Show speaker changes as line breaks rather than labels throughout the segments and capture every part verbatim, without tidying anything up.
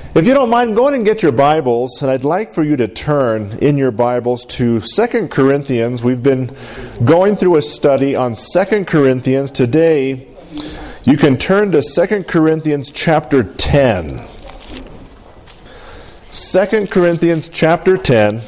If you don't mind, go ahead and get your Bibles, and I'd like for you to turn in your Bibles to Second Corinthians. We've been going through a study on Second Corinthians. Today, you can turn to Second Corinthians chapter ten. Second Corinthians chapter ten.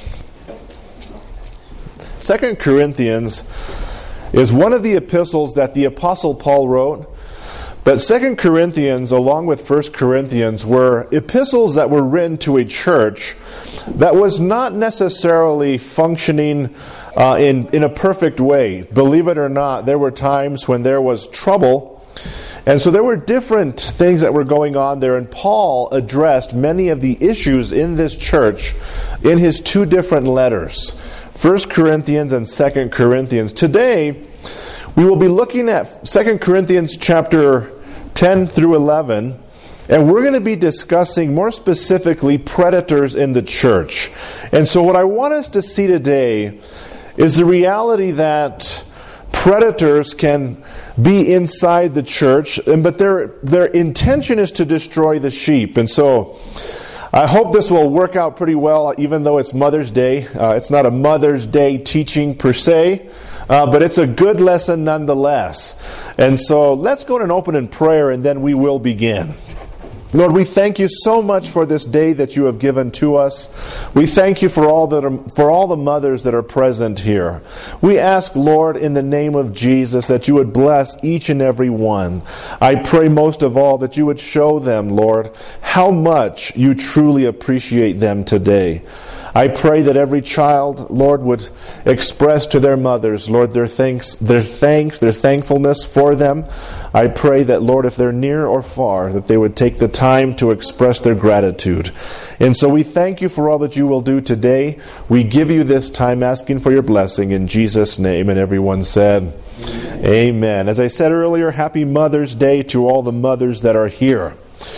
Second Corinthians is one of the epistles that the Apostle Paul wrote. But Second Corinthians, along with First Corinthians, were epistles that were written to a church that was not necessarily functioning uh, in, in a perfect way. Believe it or not, there were times when there was trouble. And so there were different things that were going on there. And Paul addressed many of the issues in this church in his two different letters, First Corinthians and Second Corinthians. Today, we will be looking at Second Corinthians chapter ten through eleven, and we're going to be discussing more specifically predators in the church. And so what I want us to see today is the reality that predators can be inside the church, but their their intention is to destroy the sheep. And so I hope this will work out pretty well, even though it's Mother's Day. Uh, it's not a Mother's Day teaching per se, Uh, but it's a good lesson nonetheless. And so let's go and open in prayer, and then we will begin. Lord, we thank you so much for this day that you have given to us. We thank you for all that are, for all the mothers that are present here. We ask, Lord, in the name of Jesus, that you would bless each and every one. I pray most of all that you would show them, Lord, how much you truly appreciate them today. I pray that every child, Lord, would express to their mothers, Lord, their thanks, their thanks, their thankfulness for them. I pray that, Lord, if they're near or far, that they would take the time to express their gratitude. And so we thank you for all that you will do today. We give you this time asking for your blessing in Jesus' name. And everyone said, Amen. Amen. As I said earlier, happy Mother's Day to all the mothers that are here.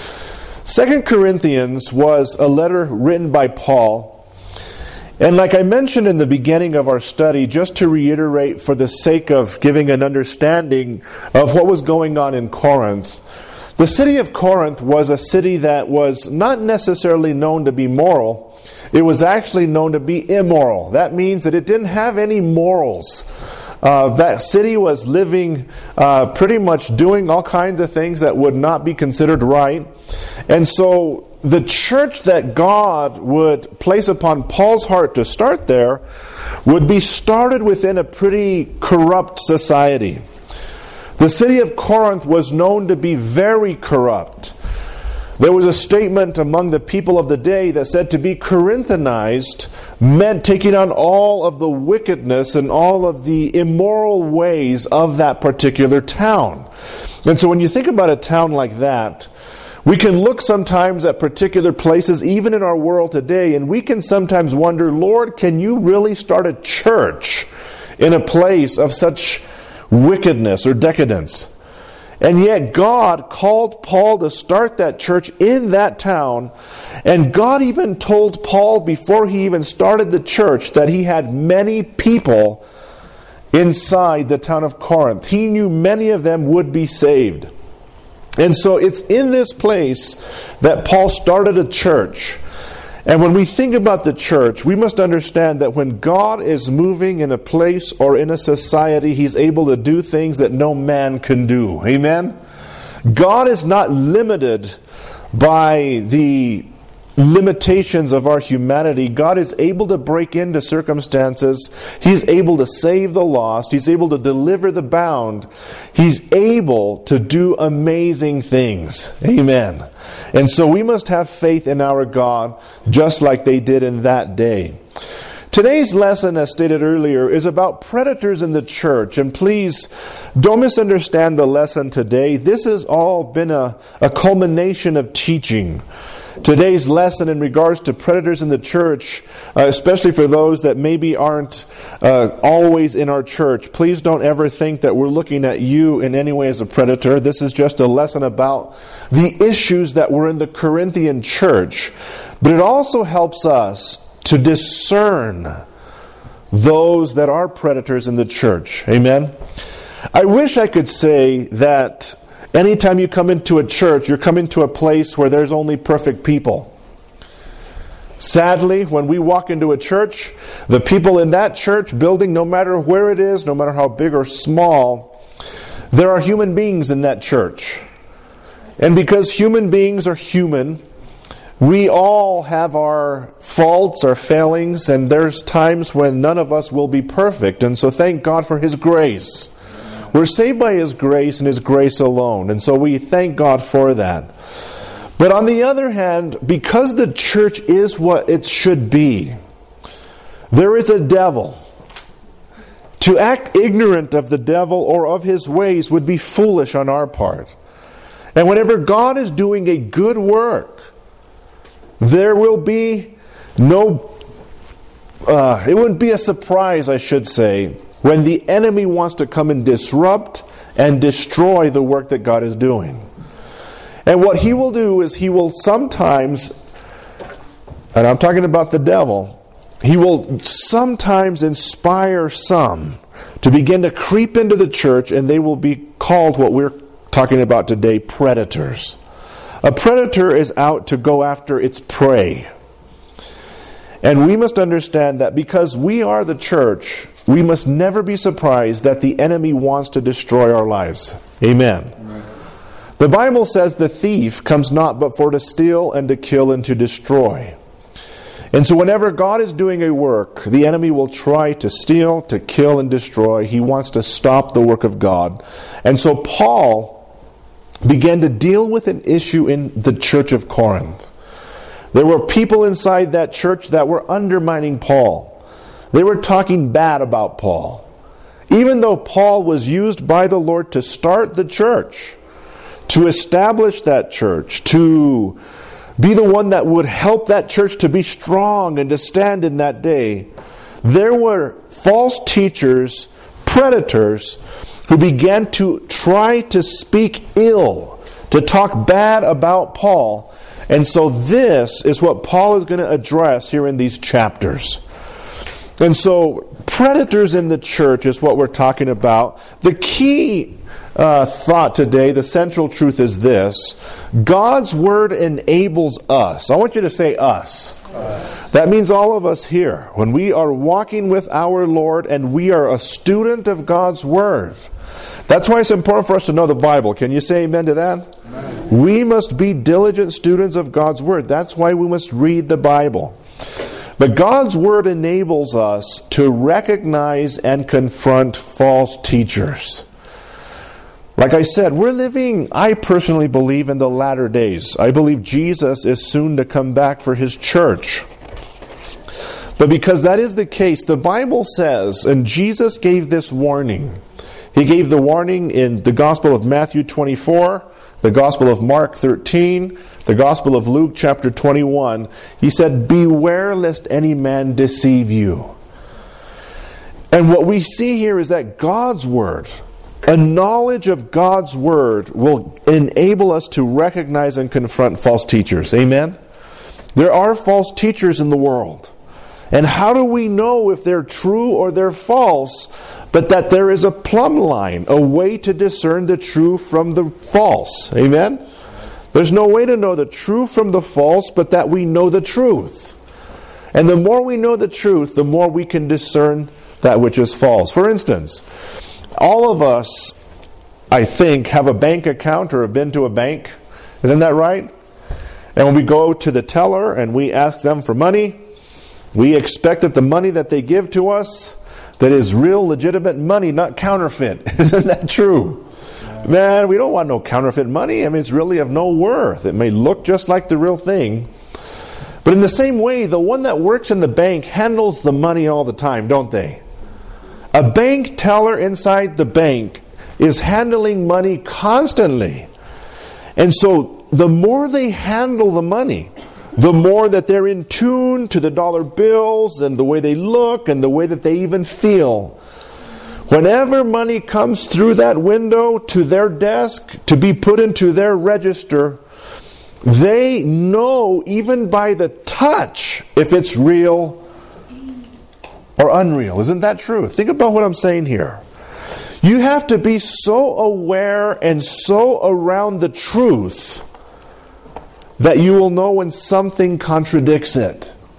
Second Corinthians was a letter written by Paul. And like I mentioned in the beginning of our study, just to reiterate for the sake of giving an understanding of what was going on in Corinth, the city of Corinth was a city that was not necessarily known to be moral. It was actually known to be immoral. That means that it didn't have any morals. Uh, that city was living, uh, pretty much doing all kinds of things that would not be considered right. And so the church that God would place upon Paul's heart to start there would be started within a pretty corrupt society. The city of Corinth was known to be very corrupt. There was a statement among the people of the day that said to be Corinthianized meant taking on all of the wickedness and all of the immoral ways of that particular town. And so when you think about a town like that, we can look sometimes at particular places, even in our world today, and we can sometimes wonder, Lord, can you really start a church in a place of such wickedness or decadence? And yet God called Paul to start that church in that town, and God even told Paul before he even started the church that he had many people inside the town of Corinth. He knew many of them would be saved. And so it's in this place that Paul started a church. And when we think about the church, we must understand that when God is moving in a place or in a society, He's able to do things that no man can do. Amen? God is not limited by the limitations of our humanity. God is able to break into circumstances. He's able to save the lost. He's able to deliver the bound. He's able to do amazing things. Amen. And so we must have faith in our God, just like they did in that day. Today's lesson, as stated earlier, is about predators in the church. And please, don't misunderstand the lesson today. This has all been a, a culmination of teaching. Today's lesson in regards to predators in the church, uh, especially for those that maybe aren't uh, always in our church, please don't ever think that we're looking at you in any way as a predator. This is just a lesson about the issues that were in the Corinthian church. But it also helps us to discern those that are predators in the church. Amen? I wish I could say that anytime you come into a church, you're coming to a place where there's only perfect people. Sadly, when we walk into a church, the people in that church building, no matter where it is, no matter how big or small, there are human beings in that church. And because human beings are human, we all have our faults, our failings, and there's times when none of us will be perfect. And so thank God for His grace. We're saved by His grace and His grace alone. And so we thank God for that. But on the other hand, because the church is what it should be, there is a devil. To act ignorant of the devil or of his ways would be foolish on our part. And whenever God is doing a good work, there will be no, uh, it wouldn't be a surprise, I should say, when the enemy wants to come and disrupt and destroy the work that God is doing. And what he will do is he will sometimes, and I'm talking about the devil, he will sometimes inspire some to begin to creep into the church, and they will be called what we're talking about today, predators. A predator is out to go after its prey. And we must understand that because we are the church, we must never be surprised that the enemy wants to destroy our lives. Amen. Amen. The Bible says the thief comes not but for to steal and to kill and to destroy. And so whenever God is doing a work, the enemy will try to steal, to kill, and destroy. He wants to stop the work of God. And so Paul began to deal with an issue in the church of Corinth. There were people inside that church that were undermining Paul. They were talking bad about Paul. Even though Paul was used by the Lord to start the church, to establish that church, to be the one that would help that church to be strong and to stand in that day, there were false teachers, predators, who began to try to speak ill, to talk bad about Paul. And so this is what Paul is going to address here in these chapters. And so predators in the church is what we're talking about. The key uh, thought today, the central truth is this: God's Word enables us. I want you to say us. Us. That means all of us here. When we are walking with our Lord and we are a student of God's Word. That's why it's important for us to know the Bible. Can you say amen to that? Amen. We must be diligent students of God's Word. That's why we must read the Bible. But God's Word enables us to recognize and confront false teachers. Like I said, we're living, I personally believe, in the latter days. I believe Jesus is soon to come back for His church. But because that is the case, the Bible says, and Jesus gave this warning. He gave the warning in the Gospel of Matthew twenty-four, the Gospel of Mark thirteen, the Gospel of Luke chapter twenty-one. He said, "Beware lest any man deceive you." And what we see here is that God's Word, a knowledge of God's Word, will enable us to recognize and confront false teachers. Amen? There are false teachers in the world. And how do we know if they're true or they're false? But that there is a plumb line, a way to discern the true from the false. Amen? There's no way to know the true from the false, but that we know the truth. And the more we know the truth, the more we can discern that which is false. For instance, all of us, I think, have a bank account or have been to a bank. Isn't that right? And when we go to the teller and we ask them for money, we expect that the money that they give to us, that is real legitimate money, not counterfeit. Isn't that true? Yeah. Man, we don't want no counterfeit money. I mean, it's really of no worth. It may look just like the real thing. But in the same way, the one that works in the bank handles the money all the time, don't they? A bank teller inside the bank is handling money constantly. And so the more they handle the money, the more that they're in tune to the dollar bills and the way they look and the way that they even feel. Whenever money comes through that window to their desk to be put into their register, they know even by the touch if it's real or unreal. Isn't that true? Think about what I'm saying here. You have to be so aware and so around the truth that you will know when something contradicts it.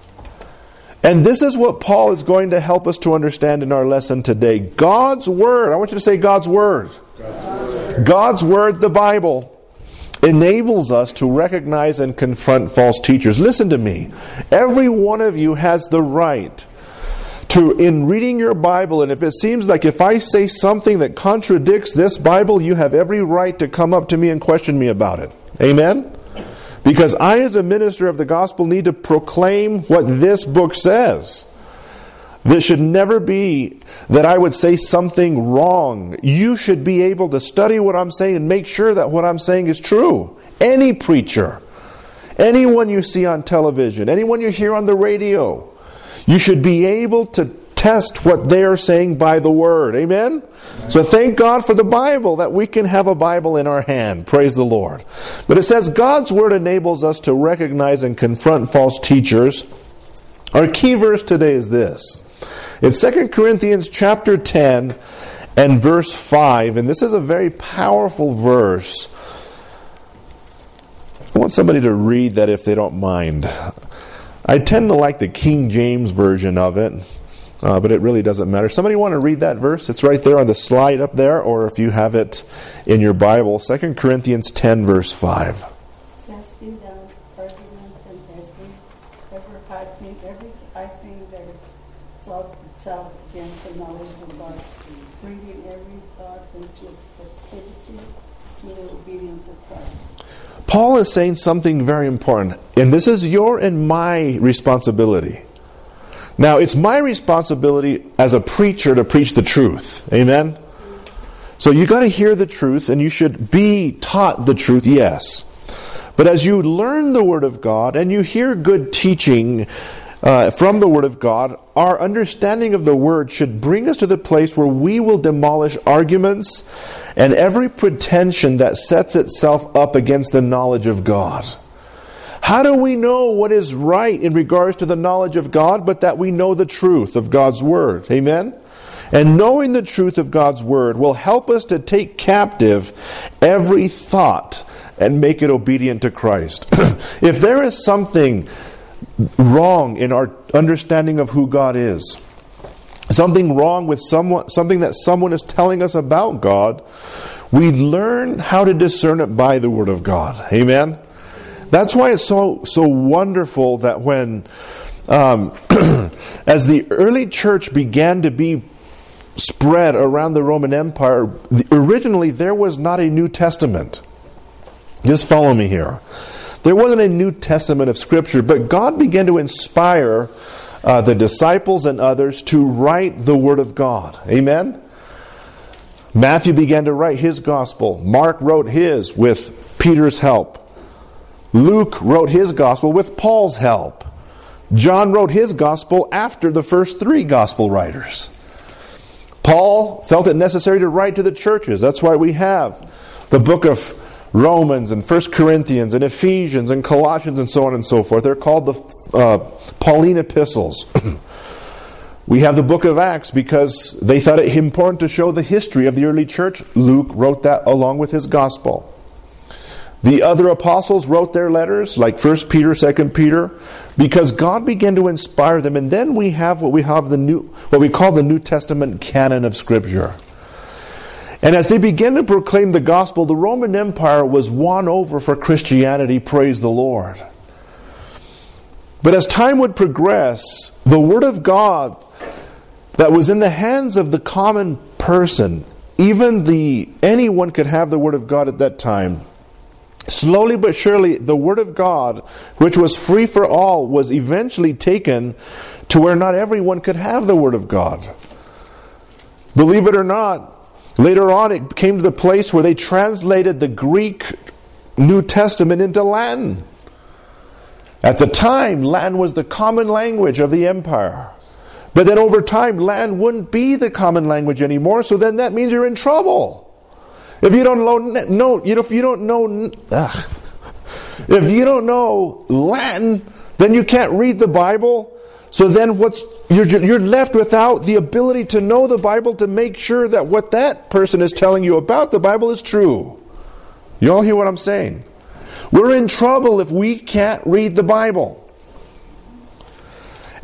And this is what Paul is going to help us to understand in our lesson today. God's Word, I want you to say God's Word.
God's Word,
God's Word, the Bible, enables us to recognize and confront false teachers. Listen to me. Every one of you has the right to, in reading your Bible, and if it seems like if I say something that contradicts this Bible, you have every right to come up to me and question me about it. Amen? Because I, as a minister of the gospel, need to proclaim what this book says. This should never be that I would say something wrong. You should be able to study what I'm saying and make sure that what I'm saying is true. Any preacher, anyone you see on television, anyone you hear on the radio, you should be able to test what they are saying by the Word. Amen? So thank God for the Bible, that we can have a Bible in our hand. Praise the Lord. But it says God's Word enables us to recognize and confront false teachers. Our key verse today is this. It's Second Corinthians chapter ten and verse five. And this is a very powerful verse. I want somebody to read that if they don't mind. I tend to like the King James version of it. Uh, but it really doesn't matter. Somebody want to read that verse? It's right there on the slide up there, or if you have it in your Bible, Second Corinthians ten, verse five.
Casting down arguments and every, every high thing, every high thing that exalts itself against the knowledge of God, bringing every thought into captivity to the obedience of Christ.
Paul is saying something very important, and this is your and my responsibility. Now, it's my responsibility as a preacher to preach the truth. Amen? So you got to hear the truth, and you should be taught the truth, yes. But as you learn the Word of God, and you hear good teaching uh, from the Word of God, our understanding of the Word should bring us to the place where we will demolish arguments and every pretension that sets itself up against the knowledge of God. How do we know what is right in regards to the knowledge of God, but that we know the truth of God's Word? Amen? And knowing the truth of God's Word will help us to take captive every thought and make it obedient to Christ. If there is something wrong in our understanding of who God is, something wrong with someone, something that someone is telling us about God, we learn how to discern it by the Word of God. Amen? That's why it's so so wonderful that when, um, as the early church began to be spread around the Roman Empire, originally there was not a New Testament. Just follow me here. There wasn't a New Testament of Scripture, but God began to inspire uh, the disciples and others to write the Word of God. Amen? Matthew began to write his gospel. Mark wrote his with Peter's help. Luke wrote his gospel with Paul's help. John wrote his gospel after the first three gospel writers. Paul felt it necessary to write to the churches. That's why we have the book of Romans and First Corinthians and Ephesians and Colossians and so on and so forth. They're called the uh, Pauline epistles. We have the book of Acts because they thought it important to show the history of the early church. Luke wrote that along with his gospel. The other apostles wrote their letters, like First Peter, Second Peter, because God began to inspire them. And then we have what we have the new, what we call the New Testament canon of Scripture. And as they began to proclaim the gospel, the Roman Empire was won over for Christianity, praise the Lord. But as time would progress, the Word of God that was in the hands of the common person, even the anyone could have the Word of God at that time, slowly but surely, the Word of God, which was free for all, was eventually taken to where not everyone could have the Word of God. Believe it or not, later on it came to the place where they translated the Greek New Testament into Latin. At the time, Latin was the common language of the empire. But then over time, Latin wouldn't be the common language anymore, so then that means you're in trouble. If you don't know, no, you know, if you don't know, ugh, if you don't know Latin, then you can't read the Bible. So then, what's you're you're left without the ability to know the Bible to make sure that what that person is telling you about the Bible is true. You all hear what I'm saying? We're in trouble if we can't read the Bible.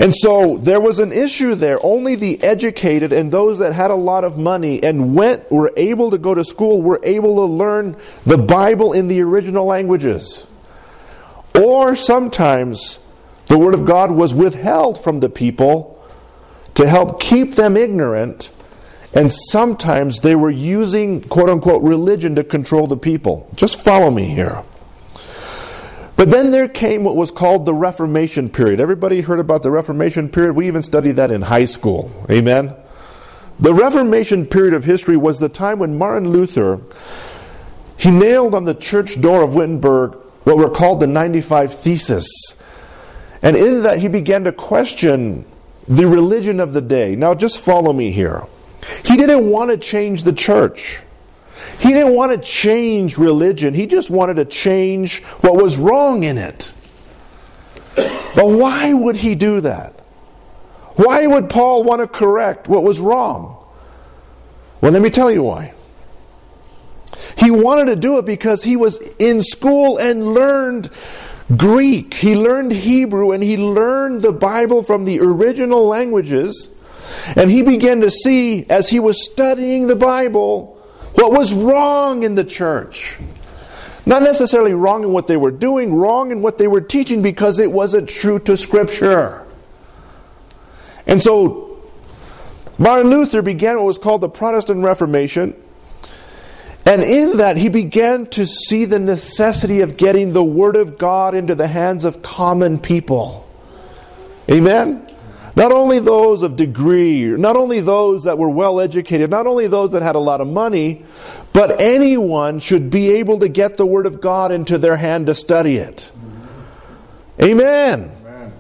And so there was an issue there. Only the educated and those that had a lot of money and went were able to go to school were able to learn the Bible in the original languages. Or sometimes the Word of God was withheld from the people to help keep them ignorant, and sometimes they were using quote-unquote religion to control the people. Just follow me here. But then there came what was called the Reformation period. Everybody heard about the Reformation period? We even studied that in high school. Amen? The Reformation period of history was the time when Martin Luther, he nailed on the church door of Wittenberg what were called the ninety-five Theses. And in that he began to question the religion of the day. Now just follow me here. He didn't want to change the church. He didn't want to change religion. He just wanted to change what was wrong in it. But why would he do that? Why would Paul want to correct what was wrong? Well, let me tell you why. He wanted to do it because he was in school and learned Greek. He learned Hebrew and he learned the Bible from the original languages. And he began to see, as he was studying the Bible, what was wrong in the church. Not necessarily wrong in what they were doing, wrong in what they were teaching because it wasn't true to Scripture. And so Martin Luther began what was called the Protestant Reformation. And in that he began to see the necessity of getting the Word of God into the hands of common people. Amen? Not only those of degree, not only those that were well educated, not only those that had a lot of money, but anyone should be able to get the Word of God into their hand to study it. Amen. Amen.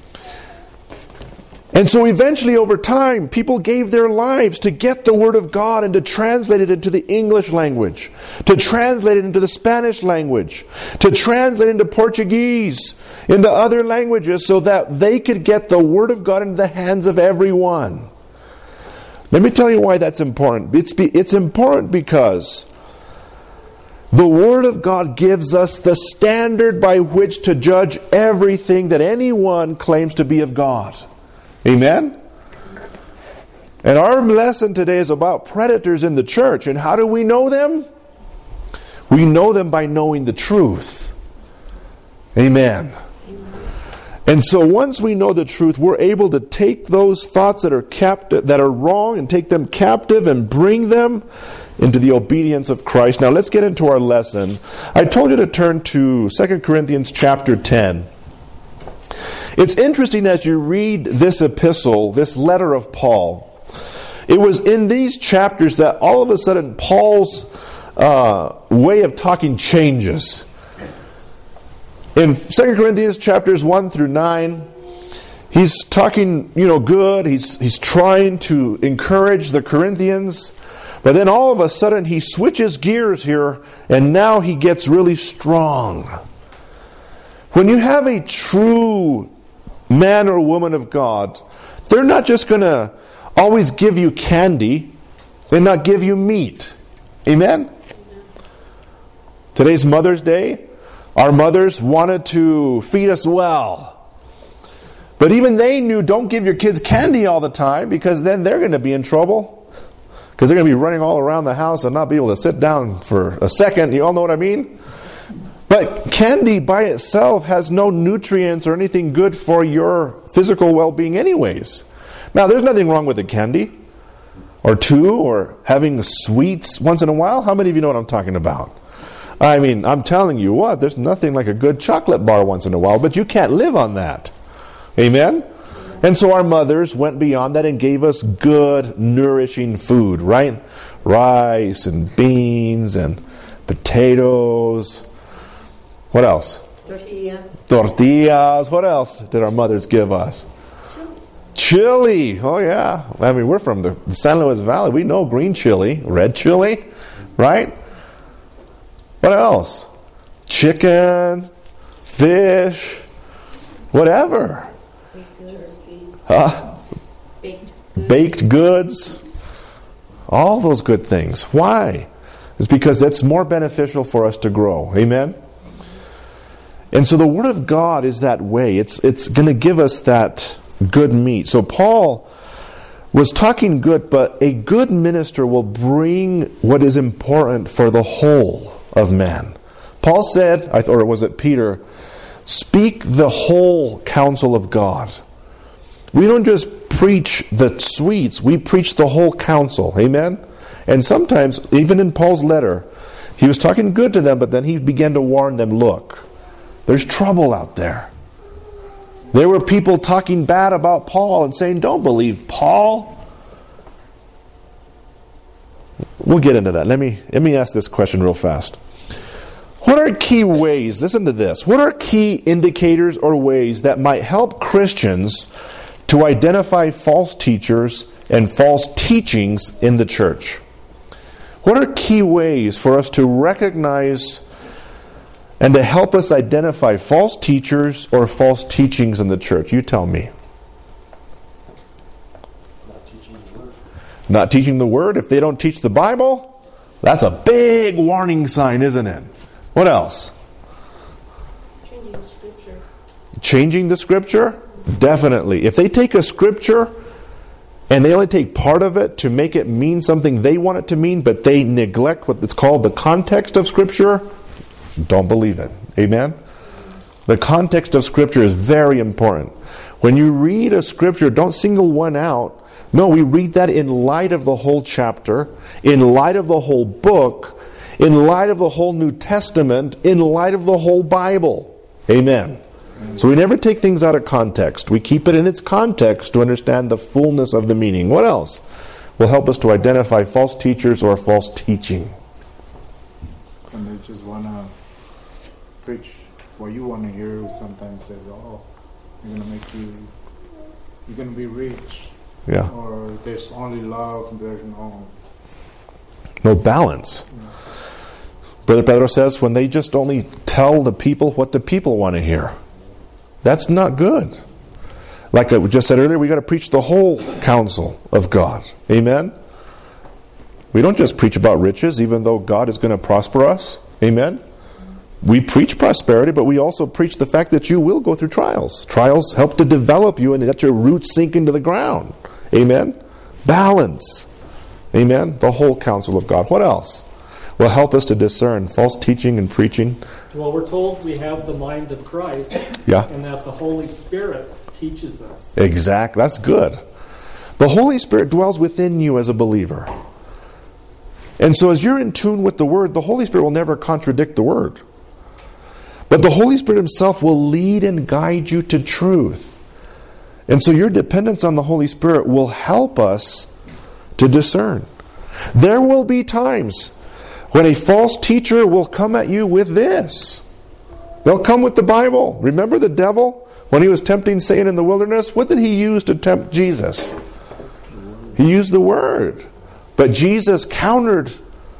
And so eventually over time, people gave their lives to get the Word of God and to translate it into the English language, to translate it into the Spanish language, to translate it into Portuguese, into other languages, so that they could get the Word of God into the hands of everyone. Let me tell you why that's important. It's, be, it's important because the Word of God gives us the standard by which to judge everything that anyone claims to be of God. Amen? And our lesson today is about predators in the church. And how do we know them? We know them by knowing the truth. Amen. And so once we know the truth, we're able to take those thoughts that are captive, that are wrong, and take them captive and bring them into the obedience of Christ. Now let's get into our lesson. I told you to turn to Second Corinthians chapter ten. It's interesting as you read this epistle, this letter of Paul. It was in these chapters that all of a sudden Paul's uh, way of talking changes. In Second Corinthians chapters one through nine, he's talking, you know, good. He's he's trying to encourage the Corinthians. But then all of a sudden he switches gears here, and now he gets really strong. When you have a true man or woman of God, they're not just going to always give you candy and not give you meat. Amen? Today's Mother's Day. Our mothers wanted to feed us well. But even they knew, don't give your kids candy all the time, because then they're going to be in trouble. Because they're going to be running all around the house and not be able to sit down for a second. You all know what I mean? But candy by itself has no nutrients or anything good for your physical well-being anyways. Now, there's nothing wrong with a candy or two, or having sweets once in a while. How many of you know what I'm talking about? I mean, I'm telling you what, there's nothing like a good chocolate bar once in a while, but you can't live on that. Amen? And so our mothers went beyond that and gave us good, nourishing food, right? Rice and beans and potatoes. What else?
Tortillas.
Tortillas. What else did our mothers give us? Chili. Chili. Oh, yeah. I mean, we're from the San Luis Valley. We know green chili, red chili, right? What else? Chicken, fish, whatever. Huh?
Baked goods.
Baked goods. All those good things. Why? It's because it's more beneficial for us to grow. Amen? And so the Word of God is that way. It's it's going to give us that good meat. So Paul was talking good, but a good minister will bring what is important for the whole of man. Paul said, or was it Peter, speak the whole counsel of God. We don't just preach the sweets, we preach the whole counsel. Amen? And sometimes, even in Paul's letter, he was talking good to them, but then he began to warn them, look, there's trouble out there. There were people talking bad about Paul and saying, don't believe Paul. We'll get into that. Let me, let me ask this question real fast. What are key ways, listen to this, what are key indicators or ways that might help Christians to identify false teachers and false teachings in the church? What are key ways for us to recognize and to help us identify false teachers or false teachings in the church? You tell me.
Not teaching the Word.
Not teaching the Word. If they don't teach the Bible, that's a big warning sign, isn't it? What else?
Changing the Scripture.
Changing the Scripture? Definitely. If they take a Scripture and they only take part of it to make it mean something they want it to mean, but they neglect what it's called the context of Scripture, don't believe it. Amen? The context of Scripture is very important. When you read a Scripture, don't single one out. No, we read that in light of the whole chapter, in light of the whole book, in light of the whole New Testament, in light of the whole Bible. Amen. So we never take things out of context. We keep it in its context to understand the fullness of the meaning. What else will help us to identify false teachers or false teaching?
And they just want to preach what you want to hear. Sometimes says, oh, you're going to make you, you're going to be rich.
Yeah.
Or there's only love, there's no...
No balance.
Yeah.
Brother Pedro says when they just only tell the people what the people want to hear. That's not good. Like I just said earlier, we got to preach the whole counsel of God. Amen? We don't just preach about riches, even though God is going to prosper us. Amen? We preach prosperity, but we also preach the fact that you will go through trials. Trials help to develop you and let your roots sink into the ground. Amen? Balance. Amen? The whole counsel of God. What else will help us to discern false teaching and preaching?
Well, we're told we have the mind of Christ,
Yeah.
and that the Holy Spirit teaches us.
Exactly. That's good. The Holy Spirit dwells within you as a believer. And so as you're in tune with the Word, the Holy Spirit will never contradict the Word. But the Holy Spirit Himself will lead and guide you to truth. And so your dependence on the Holy Spirit will help us to discern. There will be times when a false teacher will come at you with this. They'll come with the Bible. Remember the devil? When he was tempting Satan in the wilderness, what did he use to tempt Jesus? He used the Word. But Jesus countered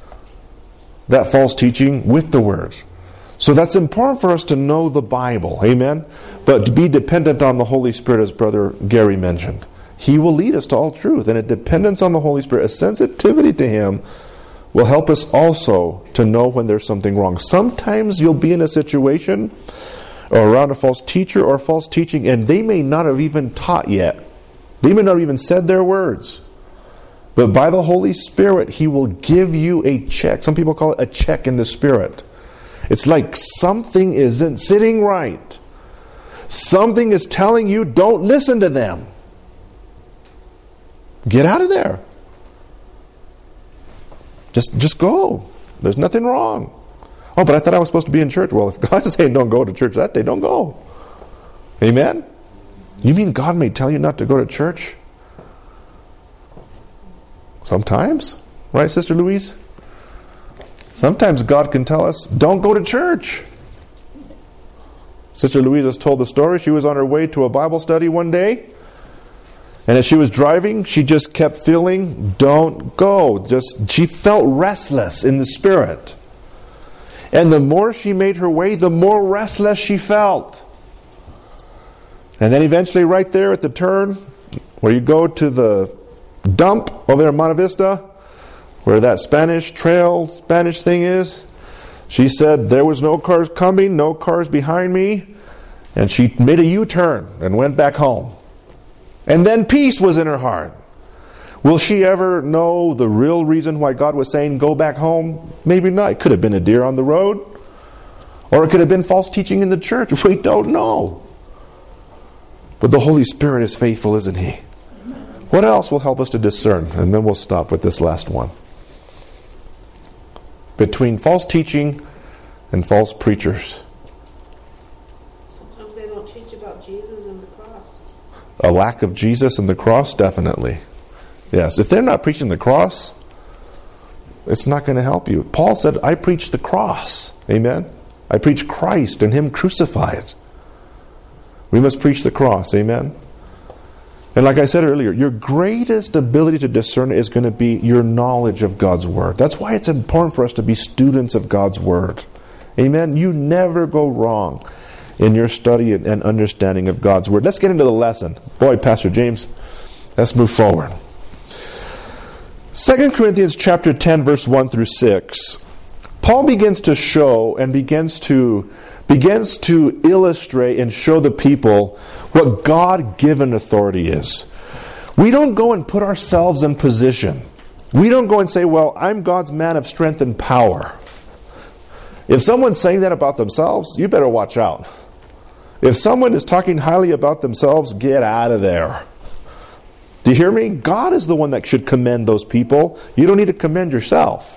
that false teaching with the Word. So that's important for us to know the Bible. Amen? But to be dependent on the Holy Spirit, as Brother Gary mentioned. He will lead us to all truth. And a dependence on the Holy Spirit, a sensitivity to Him, will help us also to know when there's something wrong. Sometimes you'll be in a situation or around a false teacher or false teaching, and they may not have even taught yet. They may not have even said their words. But by the Holy Spirit, He will give you a check. Some people call it a check in the Spirit. It's like something isn't sitting right. Something is telling you, don't listen to them. Get out of there. Just just go. There's nothing wrong. Oh, but I thought I was supposed to be in church. Well, if God is saying don't go to church that day, don't go. Amen? You mean God may tell you not to go to church? Sometimes. Right, Sister Louise? Sometimes God can tell us, don't go to church. Sister Louise has told the story. She was on her way to a Bible study one day. And as she was driving, she just kept feeling, don't go. Just she felt restless in the spirit. And the more she made her way, the more restless she felt. And then eventually right there at the turn, where you go to the dump over there in Monte Vista, where that Spanish trail, Spanish thing is, she said there was no cars coming, no cars behind me. And she made a U-turn and went back home. And then peace was in her heart. Will she ever know the real reason why God was saying, go back home? Maybe not. It could have been a deer on the road. Or it could have been false teaching in the church. We don't know. But the Holy Spirit is faithful, isn't He? What else will help us to discern? And then we'll stop with this last one. Between false teaching and false preachers.
Sometimes they don't teach about Jesus and the cross.
A lack of Jesus and the cross, definitely. Yes, if they're not preaching the cross, it's not going to help you. Paul said, I preach the cross. Amen? I preach Christ and Him crucified. We must preach the cross. Amen? And like I said earlier, your greatest ability to discern is going to be your knowledge of God's Word. That's why it's important for us to be students of God's Word. Amen? You never go wrong in your study and understanding of God's Word. Let's get into the lesson. Boy, Pastor James, let's move forward. Second Corinthians chapter ten, verse one through six. Paul begins to show and begins to begins to illustrate and show the people what God-given authority is. We don't go and put ourselves in position. We don't go and say, well, I'm God's man of strength and power. If someone's saying that about themselves, you better watch out. If someone is talking highly about themselves, get out of there. Do you hear me? God is the one that should commend those people. You don't need to commend yourself.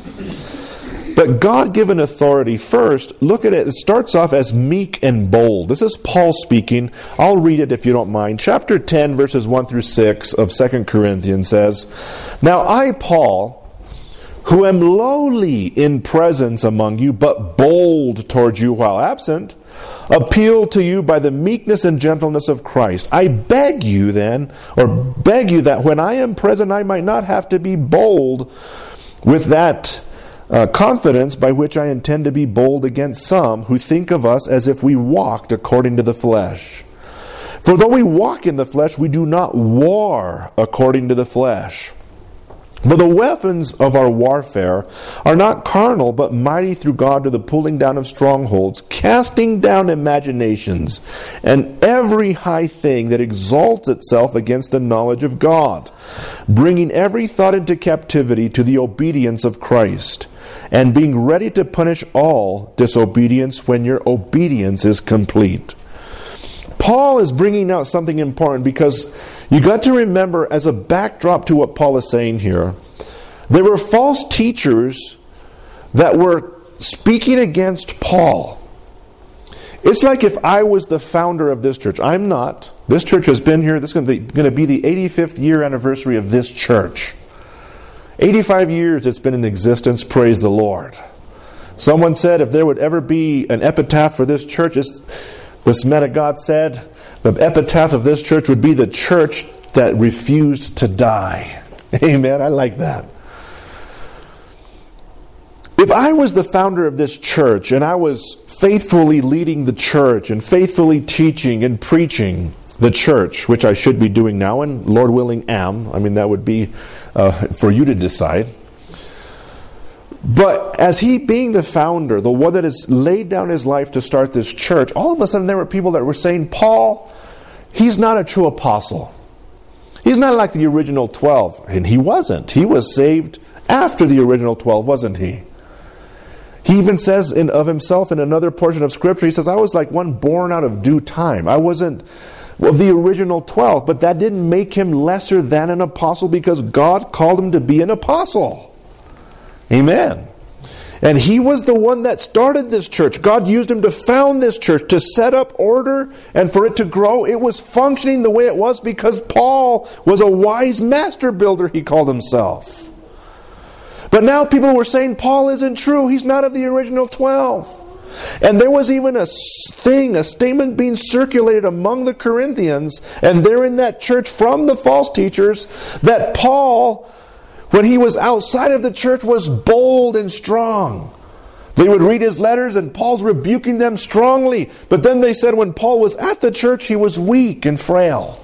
But God-given authority, first, look at it. It starts off as meek and bold. This is Paul speaking. I'll read it if you don't mind. Chapter ten, verses one through six of Second Corinthians says, Now I, Paul, who am lowly in presence among you, but bold toward you while absent, appeal to you by the meekness and gentleness of Christ. I beg you then, or beg you that when I am present I might not have to be bold with that Uh, confidence by which I intend to be bold against some who think of us as if we walked according to the flesh. For though we walk in the flesh, we do not war according to the flesh. For the weapons of our warfare are not carnal, but mighty through God to the pulling down of strongholds, casting down imaginations, and every high thing that exalts itself against the knowledge of God, bringing every thought into captivity to the obedience of Christ, and being ready to punish all disobedience when your obedience is complete. Paul is bringing out something important because you got to remember, as a backdrop to what Paul is saying here, there were false teachers that were speaking against Paul. It's like if I was the founder of this church. I'm not. This church has been here. This is going to be the eighty-fifth year anniversary of this church. eighty-five years it's been in existence, praise the Lord. Someone said if there would ever be an epitaph for this church, it's, this man of God said, the epitaph of this church would be the church that refused to die. Amen. I like that. If I was the founder of this church and I was faithfully leading the church and faithfully teaching and preaching the church, which I should be doing now and Lord willing am, I mean that would be uh, for you to decide. But as he being the founder, the one that has laid down his life to start this church, all of a sudden there were people that were saying, Paul, he's not a true apostle. He's not like the original twelve. And he wasn't. He was saved after the original twelve, wasn't he? He even says in, of himself in another portion of Scripture, he says, I was like one born out of due time. I wasn't of the original twelve, but that didn't make him lesser than an apostle because God called him to be an apostle. Amen. And he was the one that started this church. God used him to found this church, to set up order, and for it to grow. It was functioning the way it was because Paul was a wise master builder, he called himself. But now people were saying Paul isn't true. He's not of the original twelve. And there was even a thing, a statement being circulated among the Corinthians, and they're in that church from the false teachers, that Paul, when he was outside of the church, was bold and strong. They would read his letters and Paul's rebuking them strongly. But then they said when Paul was at the church, he was weak and frail.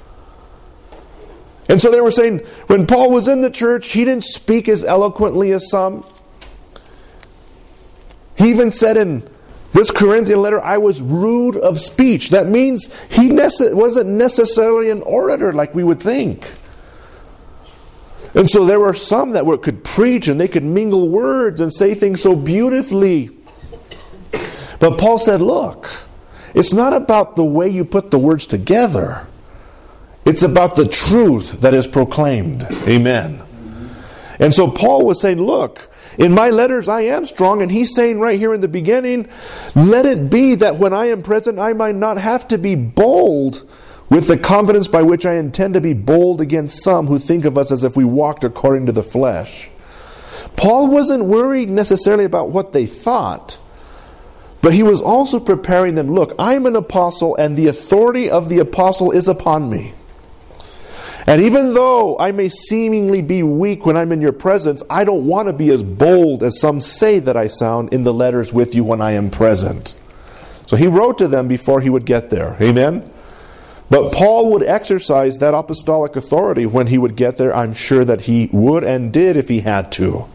And so they were saying when Paul was in the church, he didn't speak as eloquently as some. He even said in This Corinthian letter, I was rude of speech. That means he nece- wasn't necessarily an orator like we would think. And so there were some that were, could preach and they could mingle words and say things so beautifully. But Paul said, look, it's not about the way you put the words together. It's about the truth that is proclaimed. Amen. And so Paul was saying, look, in my letters I am strong, and he's saying right here in the beginning, let it be that when I am present I might not have to be bold with the confidence by which I intend to be bold against some who think of us as if we walked according to the flesh. Paul wasn't worried necessarily about what they thought, but he was also preparing them, look, I'm an apostle and the authority of the apostle is upon me. And even though I may seemingly be weak when I'm in your presence, I don't want to be as bold as some say that I sound in the letters with you when I am present. So he wrote to them before he would get there. Amen? But Paul would exercise that apostolic authority when he would get there. I'm sure that he would and did if he had to.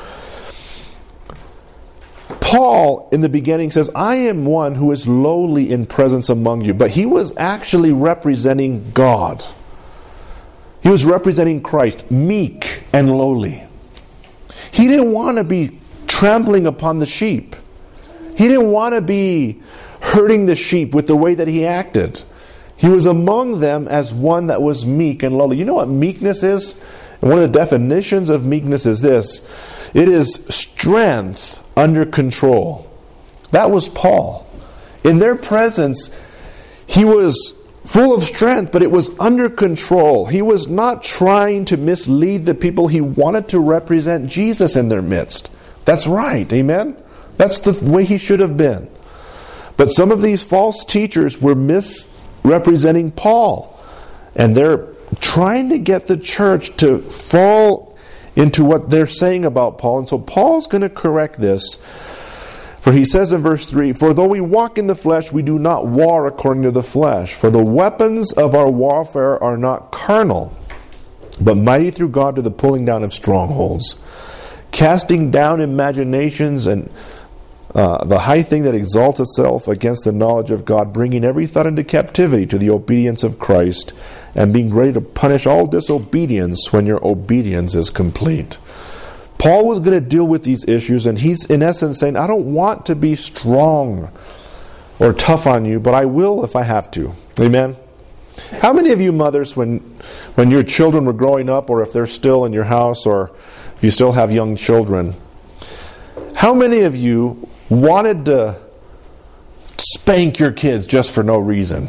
Paul, in the beginning, says, I am one who is lowly in presence among you. But he was actually representing God. He was representing Christ, meek and lowly. He didn't want to be trampling upon the sheep. He didn't want to be hurting the sheep with the way that he acted. He was among them as one that was meek and lowly. You know what meekness is? And one of the definitions of meekness is this. It is strength under control. That was Paul. In their presence, he was full of strength, but it was under control. He was not trying to mislead the people. He wanted to represent Jesus in their midst. That's right, amen? That's the way he should have been. But some of these false teachers were misrepresenting Paul. And they're trying to get the church to fall into what they're saying about Paul. And so Paul's going to correct this. For he says in verse three, for though we walk in the flesh, we do not war according to the flesh. For the weapons of our warfare are not carnal, but mighty through God to the pulling down of strongholds, casting down imaginations and uh, the high thing that exalts itself against the knowledge of God, bringing every thought into captivity to the obedience of Christ, and being ready to punish all disobedience when your obedience is complete. Paul was going to deal with these issues, and he's in essence saying, I don't want to be strong or tough on you, but I will if I have to. Amen? How many of you mothers, when when your children were growing up, or if they're still in your house, or if you still have young children, how many of you wanted to spank your kids just for no reason?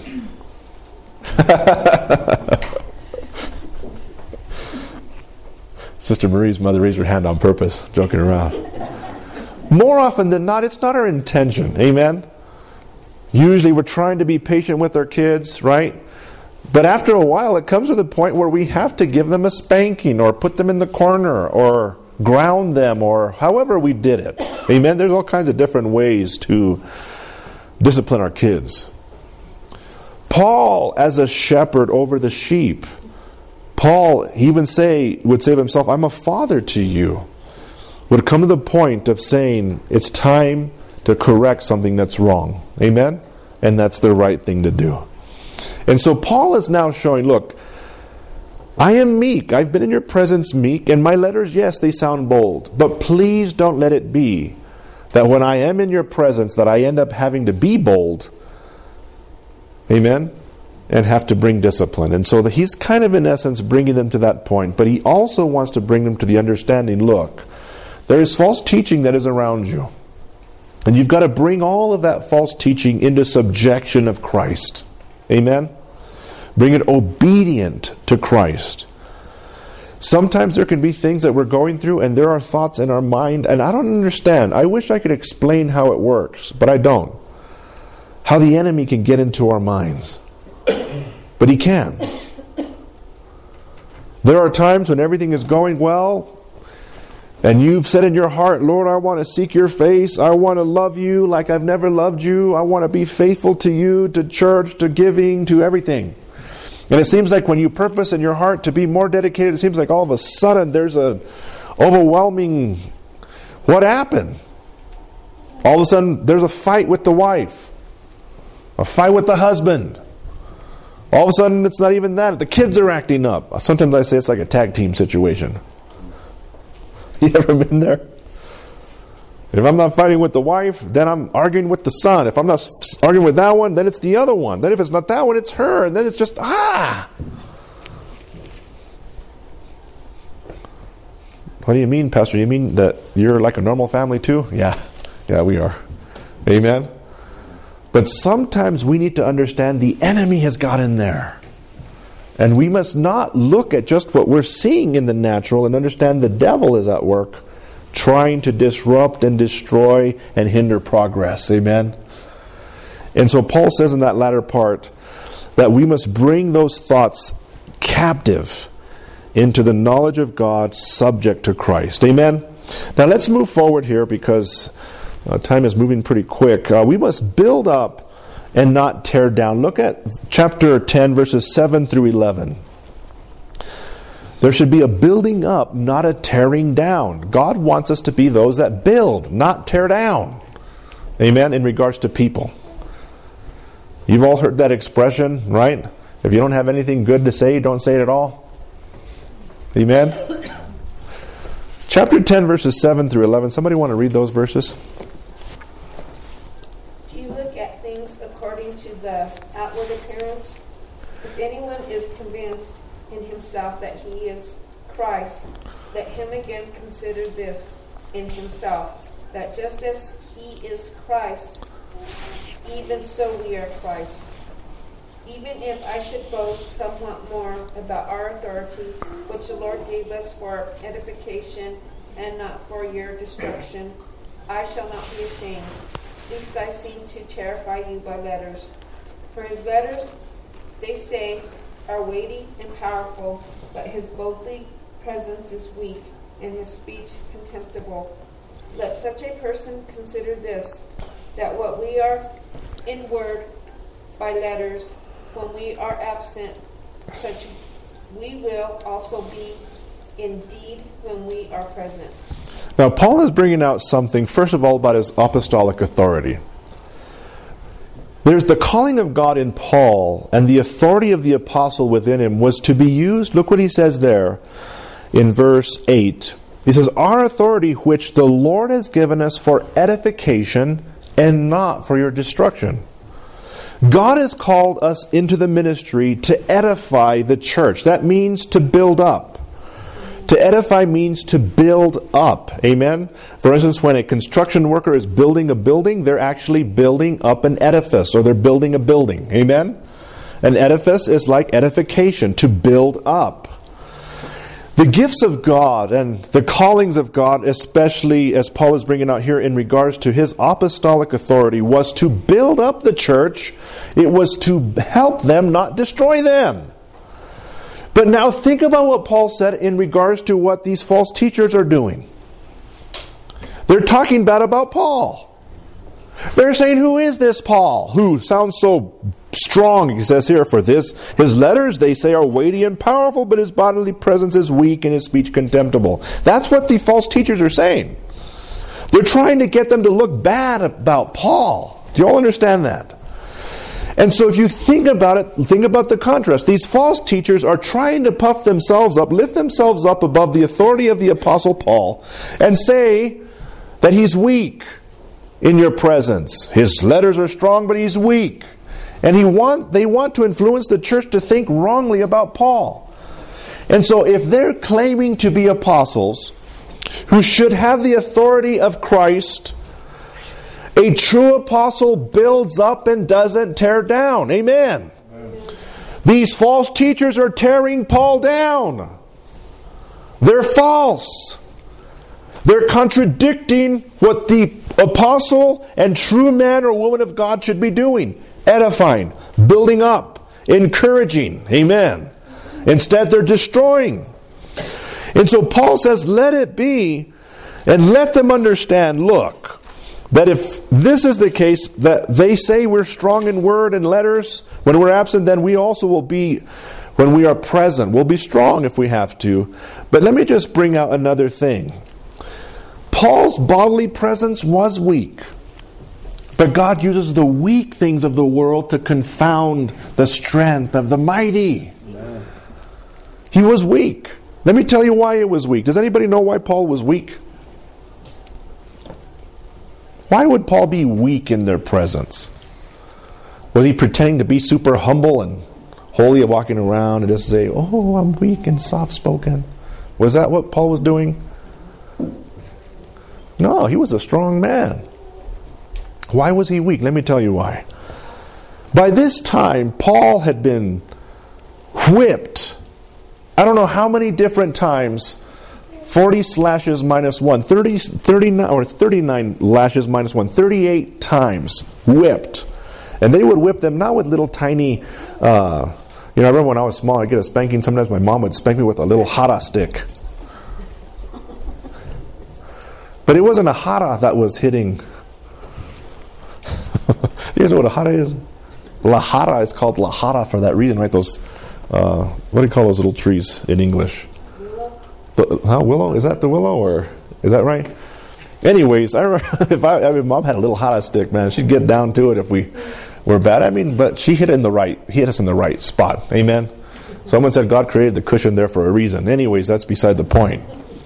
Sister Marie's mother raised her hand on purpose, joking around. More often than not, it's not our intention. Amen? Usually we're trying to be patient with our kids, right? But after a while, it comes to the point where we have to give them a spanking, or put them in the corner, or ground them, or however we did it. Amen? There's all kinds of different ways to discipline our kids. Paul, as a shepherd over the sheep, Paul even say would say of himself, I'm a father to you. Would come to the point of saying it's time to correct something that's wrong. Amen? And that's the right thing to do. And so Paul is now showing, look, I am meek. I've been in your presence meek, and my letters, yes, they sound bold. But please don't let it be that when I am in your presence that I end up having to be bold. Amen? And have to bring discipline. And so he's kind of in essence bringing them to that point. But he also wants to bring them to the understanding, look, there is false teaching that is around you. And you've got to bring all of that false teaching into subjection of Christ. Amen? Bring it obedient to Christ. Sometimes there can be things that we're going through and there are thoughts in our mind, and I don't understand. I wish I could explain how it works, but I don't. How the enemy can get into our minds. But he can. There are times when everything is going well, and you've said in your heart, Lord, I want to seek your face. I want to love you like I've never loved you. I want to be faithful to you, to church, to giving, to everything. And it seems like when you purpose in your heart to be more dedicated, it seems like all of a sudden there's a overwhelming, what happened? All of a sudden, there's a fight with the wife. A fight with the husband. All of a sudden, it's not even that. The kids are acting up. Sometimes I say it's like a tag team situation. You ever been there? If I'm not fighting with the wife, then I'm arguing with the son. If I'm not arguing with that one, then it's the other one. Then if it's not that one, it's her. And then it's just, ah! What do you mean, Pastor? You mean that you're like a normal family too? Yeah. Yeah, we are. Amen? But sometimes we need to understand the enemy has got in there. And we must not look at just what we're seeing in the natural and understand the devil is at work trying to disrupt and destroy and hinder progress. Amen? And so Paul says in that latter part that we must bring those thoughts captive into the knowledge of God subject to Christ. Amen? Now let's move forward here because uh, time is moving pretty quick. Uh, we must build up and not tear down. Look at chapter ten, verses seven through eleven. There should be a building up, not a tearing down. God wants us to be those that build, not tear down. Amen? In regards to people. You've all heard that expression, right? If you don't have anything good to say, don't say it at all. Amen? Chapter ten, verses seven through eleven. Somebody want to read those verses?
Do you look at things according to the outward appearance? If anyone is convinced in himself that he is Christ, let him again consider this in himself, that just as he is Christ, even so we are Christ. Even if I should boast somewhat more about our authority, which the Lord gave us for edification and not for your destruction, I shall not be ashamed, lest I seem to terrify you by letters. For his letters, they say, are weighty and powerful, but his boldly presence is weak, and his speech contemptible. Let such a person consider this, that what we are in word by letters, when we are absent, such we will also be in deed when we are present.
Now, Paul is bringing out something, first of all, about his apostolic authority. There's the calling of God in Paul, and the authority of the apostle within him was to be used. Look what he says there in verse eight. He says, our authority which the Lord has given us for edification and not for your destruction. God has called us into the ministry to edify the church. That means to build up. To edify means to build up. Amen? For instance, when a construction worker is building a building, they're actually building up an edifice, or they're building a building. Amen? An edifice is like edification, to build up. The gifts of God and the callings of God, especially as Paul is bringing out here in regards to his apostolic authority, was to build up the church. It was to help them, not destroy them. But now think about what Paul said in regards to what these false teachers are doing. They're talking bad about Paul. They're saying, who is this Paul? Who sounds so strong, he says here, for this. His letters, they say, are weighty and powerful, but his bodily presence is weak and his speech contemptible. That's what the false teachers are saying. They're trying to get them to look bad about Paul. Do you all understand that? And so if you think about it, think about the contrast. These false teachers are trying to puff themselves up, lift themselves up above the authority of the Apostle Paul, and say that he's weak in your presence. His letters are strong, but he's weak. And he want they want to influence the church to think wrongly about Paul. And so if they're claiming to be apostles who should have the authority of Christ, a true apostle builds up and doesn't tear down. Amen. Amen. These false teachers are tearing Paul down. They're false. They're contradicting what the apostle and true man or woman of God should be doing. Edifying, building up, encouraging. Amen. Instead, they're destroying. And so Paul says, let it be, and let them understand, look, that if this is the case, that they say we're strong in word and letters, when we're absent, then we also will be, when we are present, we'll be strong if we have to. But let me just bring out another thing. Paul's bodily presence was weak. But God uses the weak things of the world to confound the strength of the mighty. Amen. He was weak. Let me tell you why he was weak. Does anybody know why Paul was weak? Why would Paul be weak in their presence? Was he pretending to be super humble and holy, walking around and just say, oh, I'm weak and soft-spoken? Was that what Paul was doing? No, he was a strong man. Why was he weak? Let me tell you why. By this time, Paul had been whipped. I don't know how many different times. forty slashes minus one. thirty, thirty-nine, or thirty-nine lashes minus one. thirty-eight times whipped. And they would whip them not with little tiny... Uh, you know, I remember when I was small, I'd get a spanking. Sometimes my mom would spank me with a little hara stick. But it wasn't a hara that was hitting... You guys know what a hara is? Lahara is called lahara for that reason, right? Those, uh, what do you call those little trees in English? Willow. The, huh, willow? Is that the willow, or is that right? Anyways, I remember if I, I mean, Mom had a little hara stick, man. She'd get down to it if we were bad. I mean, but she hit it in the right, hit us in the right spot. Amen. Someone said God created the cushion there for a reason. Anyways, that's beside the point.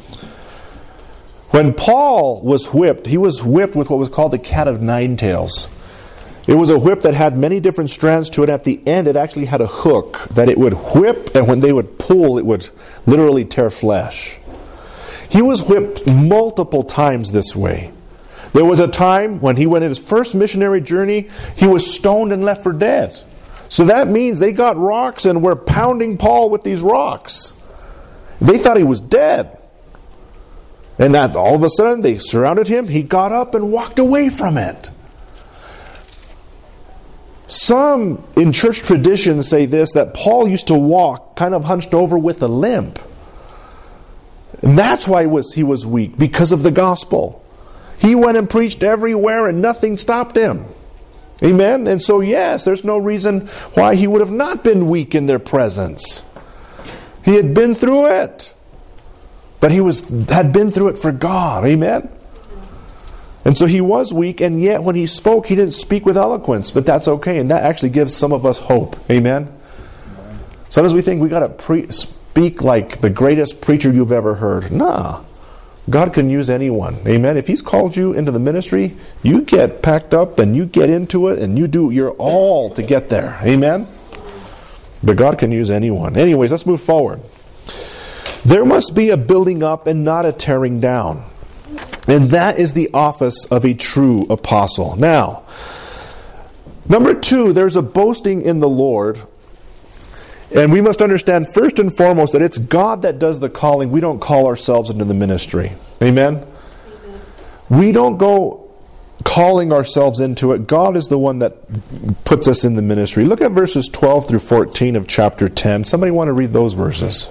When Paul was whipped, he was whipped with what was called the cat of nine tails. It was a whip that had many different strands to it. At the end, it actually had a hook that it would whip, and when they would pull, it would literally tear flesh. He was whipped multiple times this way. There was a time when he went on his first missionary journey, he was stoned and left for dead. So that means they got rocks and were pounding Paul with these rocks. They thought he was dead. And that all of a sudden, they surrounded him. He got up and walked away from it. Some in church tradition say this, that Paul used to walk kind of hunched over with a limp. And that's why he was, he was weak, because of the gospel. He went and preached everywhere and nothing stopped him. Amen? And so yes, there's no reason why he would have not been weak in their presence. He had been through it. But he was had been through it for God. Amen? And so he was weak, and yet when he spoke, he didn't speak with eloquence. But that's okay, and that actually gives some of us hope. Amen? Amen. Sometimes we think we got to pre- speak like the greatest preacher you've ever heard. Nah. God can use anyone. Amen? If He's called you into the ministry, you get packed up and you get into it and you do your all to get there. Amen? But God can use anyone. Anyways, let's move forward. There must be a building up and not a tearing down. And that is the office of a true apostle. Now, number two, there's a boasting in the Lord. And we must understand first and foremost that it's God that does the calling. We don't call ourselves into the ministry. Amen? Amen. We don't go calling ourselves into it. God is the one that puts us in the ministry. Look at verses twelve through fourteen of chapter ten. Somebody want to read those verses?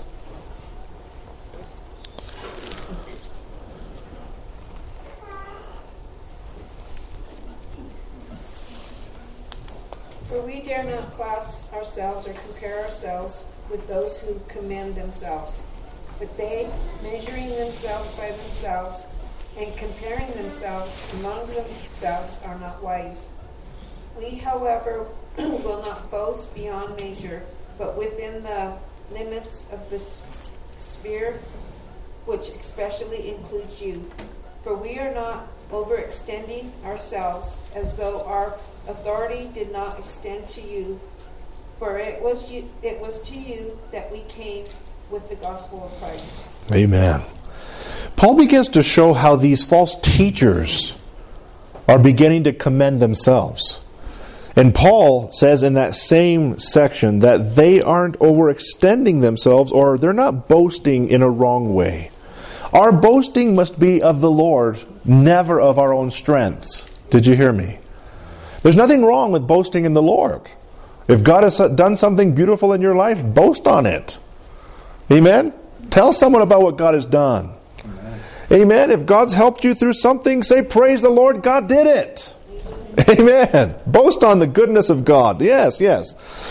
Ourselves or compare ourselves with those who commend themselves. But they, measuring themselves by themselves and comparing themselves among themselves, are not wise. We, however, will not boast beyond measure, but within the limits of the sphere, which especially includes you. For we are not overextending ourselves as though our authority did not extend to you. For it was you, it was to you that we came with the gospel of Christ.
Amen. Paul begins to show how these false teachers are beginning to commend themselves. And Paul says in that same section that they aren't overextending themselves, or they're not boasting in a wrong way. Our boasting must be of the Lord, never of our own strengths. Did you hear me? There's nothing wrong with boasting in the Lord. If God has done something beautiful in your life, boast on it. Amen? Tell someone about what God has done. Amen. Amen. If God's helped you through something, say, praise the Lord, God did it. Amen. Amen. Boast on the goodness of God. Yes, yes.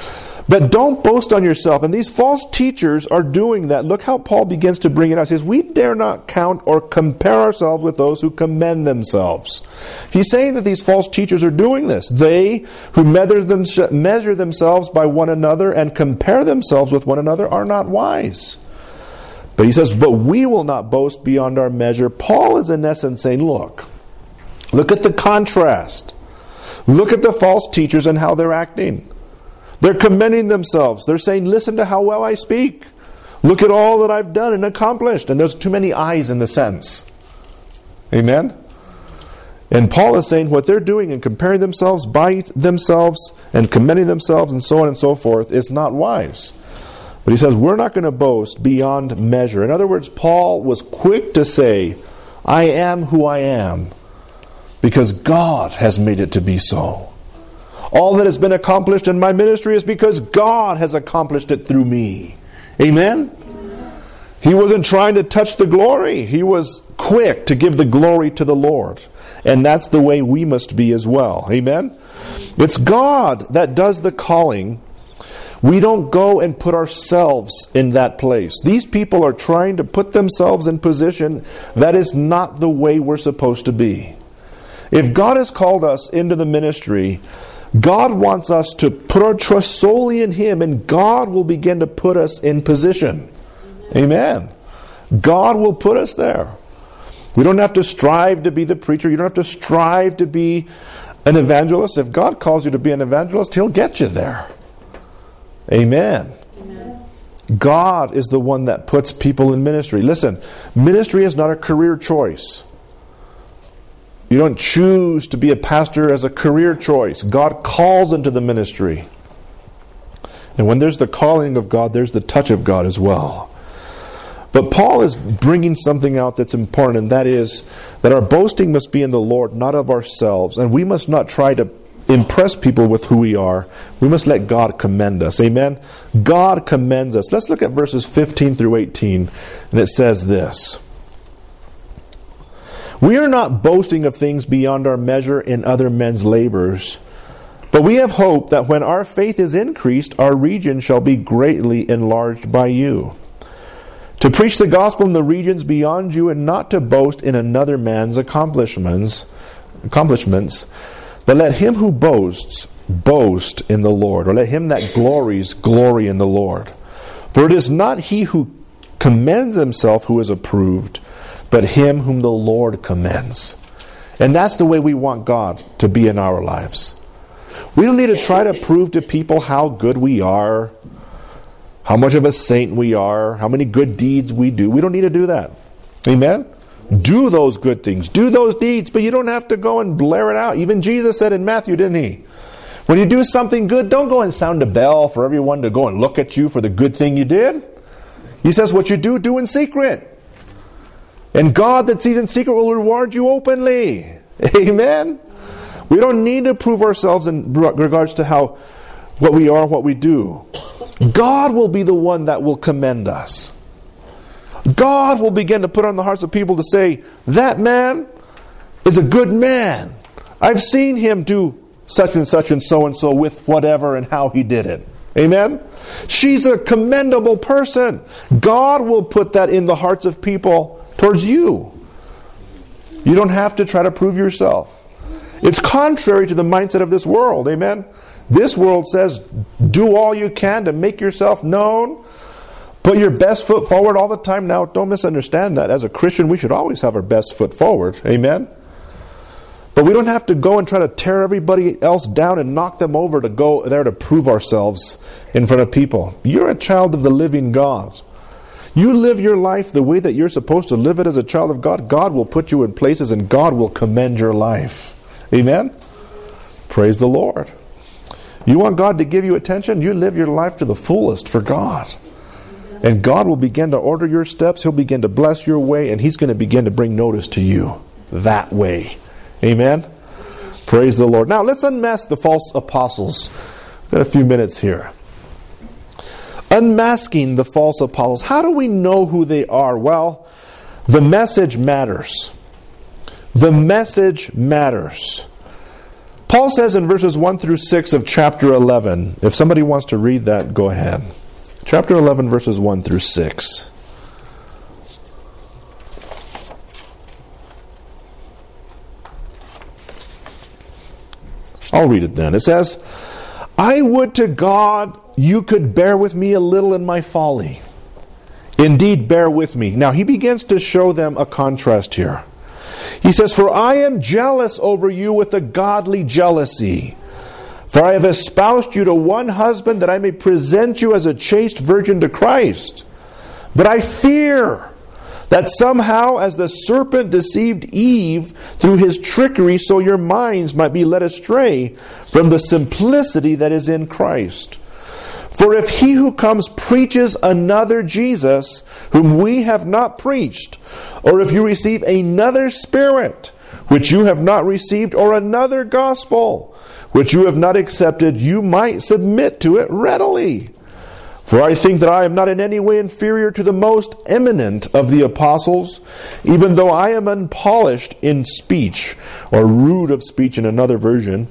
But don't boast on yourself. And these false teachers are doing that. Look how Paul begins to bring it out. He says, we dare not count or compare ourselves with those who commend themselves. He's saying that these false teachers are doing this. They who measure, them, measure themselves by one another and compare themselves with one another are not wise. But he says, but we will not boast beyond our measure. Paul is in essence saying, look, look at the contrast. Look at the false teachers and how they're acting. They're commending themselves. They're saying, listen to how well I speak. Look at all that I've done and accomplished. And there's too many I's in the sentence. Amen? And Paul is saying what they're doing and comparing themselves by themselves and commending themselves and so on and so forth is not wise. But he says, we're not going to boast beyond measure. In other words, Paul was quick to say, I am who I am because God has made it to be so. All that has been accomplished in my ministry is because God has accomplished it through me. Amen? He wasn't trying to touch the glory. He was quick to give the glory to the Lord. And that's the way we must be as well. Amen? It's God that does the calling. We don't go and put ourselves in that place. These people are trying to put themselves in position. That is not the way we're supposed to be. If God has called us into the ministry, God wants us to put our trust solely in Him, and God will begin to put us in position. Amen. God will put us there. We don't have to strive to be the preacher. You don't have to strive to be an evangelist. If God calls you to be an evangelist, He'll get you there. Amen. Amen. God is the one that puts people in ministry. Listen, ministry is not a career choice. You don't choose to be a pastor as a career choice. God calls into the ministry. And when there's the calling of God, there's the touch of God as well. But Paul is bringing something out that's important, and that is that our boasting must be in the Lord, not of ourselves. And we must not try to impress people with who we are. We must let God commend us. Amen? God commends us. Let's look at verses fifteen through eighteen, and it says this. We are not boasting of things beyond our measure in other men's labors, but we have hope that when our faith is increased, our region shall be greatly enlarged by you. To preach the gospel in the regions beyond you, and not to boast in another man's accomplishments, accomplishments, but let him who boasts boast in the Lord, or let him that glories glory in the Lord. For it is not he who commends himself who is approved, but him whom the Lord commends. And that's the way we want God to be in our lives. We don't need to try to prove to people how good we are, how much of a saint we are, how many good deeds we do. We don't need to do that. Amen? Do those good things. Do those deeds, but you don't have to go and blare it out. Even Jesus said in Matthew, didn't He? When you do something good, don't go and sound a bell for everyone to go and look at you for the good thing you did. He says, what you do, do in secret. And God that sees in secret will reward you openly. Amen? We don't need to prove ourselves in regards to how what we are, what we do. God will be the one that will commend us. God will begin to put on the hearts of people to say, that man is a good man. I've seen him do such and such and so and so with whatever and how he did it. Amen? She's a commendable person. God will put that in the hearts of people towards you. You don't have to try to prove yourself. It's contrary to the mindset of this world. Amen? This world says, do all you can to make yourself known. Put your best foot forward all the time. Now, don't misunderstand that. As a Christian, we should always have our best foot forward. Amen? But we don't have to go and try to tear everybody else down and knock them over to go there to prove ourselves in front of people. You're a child of the living God. You live your life the way that you're supposed to live it as a child of God. God will put you in places and God will commend your life. Amen? Praise the Lord. You want God to give you attention? You live your life to the fullest for God. And God will begin to order your steps. He'll begin to bless your way. And He's going to begin to bring notice to you that way. Amen? Praise the Lord. Now let's unmask the false apostles. We've got a few minutes here. Unmasking the false apostles. How do we know who they are? Well, the message matters. The message matters. Paul says in verses one through six of chapter eleven, if somebody wants to read that, go ahead. Chapter eleven, verses one through six. I'll read it then. It says, I would to God you could bear with me a little in my folly. Indeed, bear with me. Now, he begins to show them a contrast here. He says, for I am jealous over you with a godly jealousy. For I have espoused you to one husband that I may present you as a chaste virgin to Christ. But I fear that somehow as the serpent deceived Eve through his trickery, so your minds might be led astray from the simplicity that is in Christ. For if he who comes preaches another Jesus, whom we have not preached, or if you receive another spirit, which you have not received, or another gospel, which you have not accepted, you might submit to it readily. For I think that I am not in any way inferior to the most eminent of the apostles, even though I am unpolished in speech, or rude of speech in another version.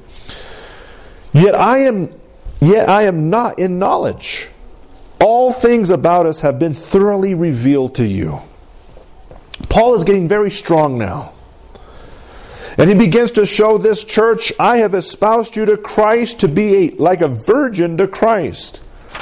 Yet I am Yet I am not in knowledge. All things about us have been thoroughly revealed to you. Paul is getting very strong now. And he begins to show this church, I have espoused you to Christ to be a, like a virgin to Christ.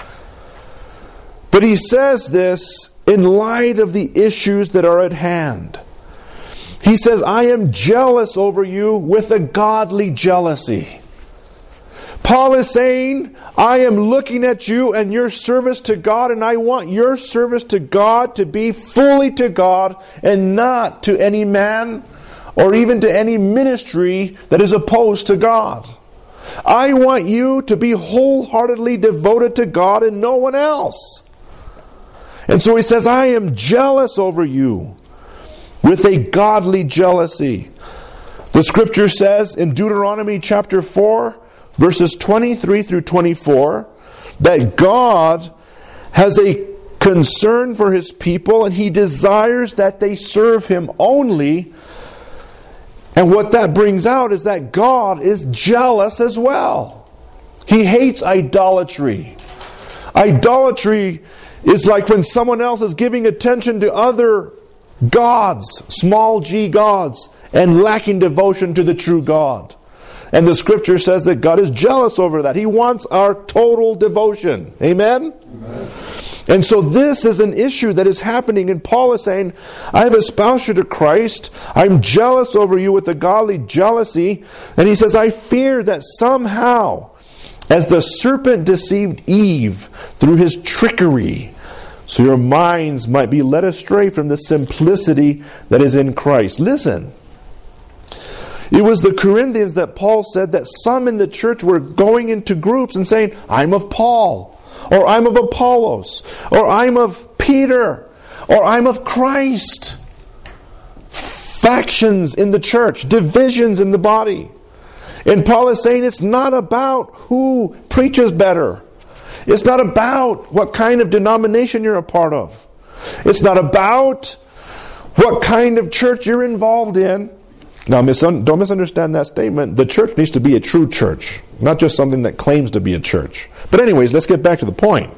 But he says this in light of the issues that are at hand. He says, I am jealous over you with a godly jealousy. Paul is saying, I am looking at you and your service to God, and I want your service to God to be fully to God and not to any man or even to any ministry that is opposed to God. I want you to be wholeheartedly devoted to God and no one else. And so he says, I am jealous over you with a godly jealousy. The scripture says in Deuteronomy chapter four, verses twenty-three through twenty-four, that God has a concern for His people and He desires that they serve Him only. And what that brings out is that God is jealous as well. He hates idolatry. Idolatry is like when someone else is giving attention to other gods, small g gods, and lacking devotion to the true God. And the scripture says that God is jealous over that. He wants our total devotion. Amen? Amen. And so this is an issue that is happening. And Paul is saying, I have espoused you to Christ. I'm jealous over you with a godly jealousy. And he says, I fear that somehow, as the serpent deceived Eve through his trickery, so your minds might be led astray from the simplicity that is in Christ. Listen. It was the Corinthians that Paul said that some in the church were going into groups and saying, I'm of Paul, or I'm of Apollos, or I'm of Peter, or I'm of Christ. Factions in the church, divisions in the body. And Paul is saying it's not about who preaches better. It's not about what kind of denomination you're a part of. It's not about what kind of church you're involved in. Now, don't misunderstand that statement. The church needs to be a true church, not just something that claims to be a church. But anyways, let's get back to the point.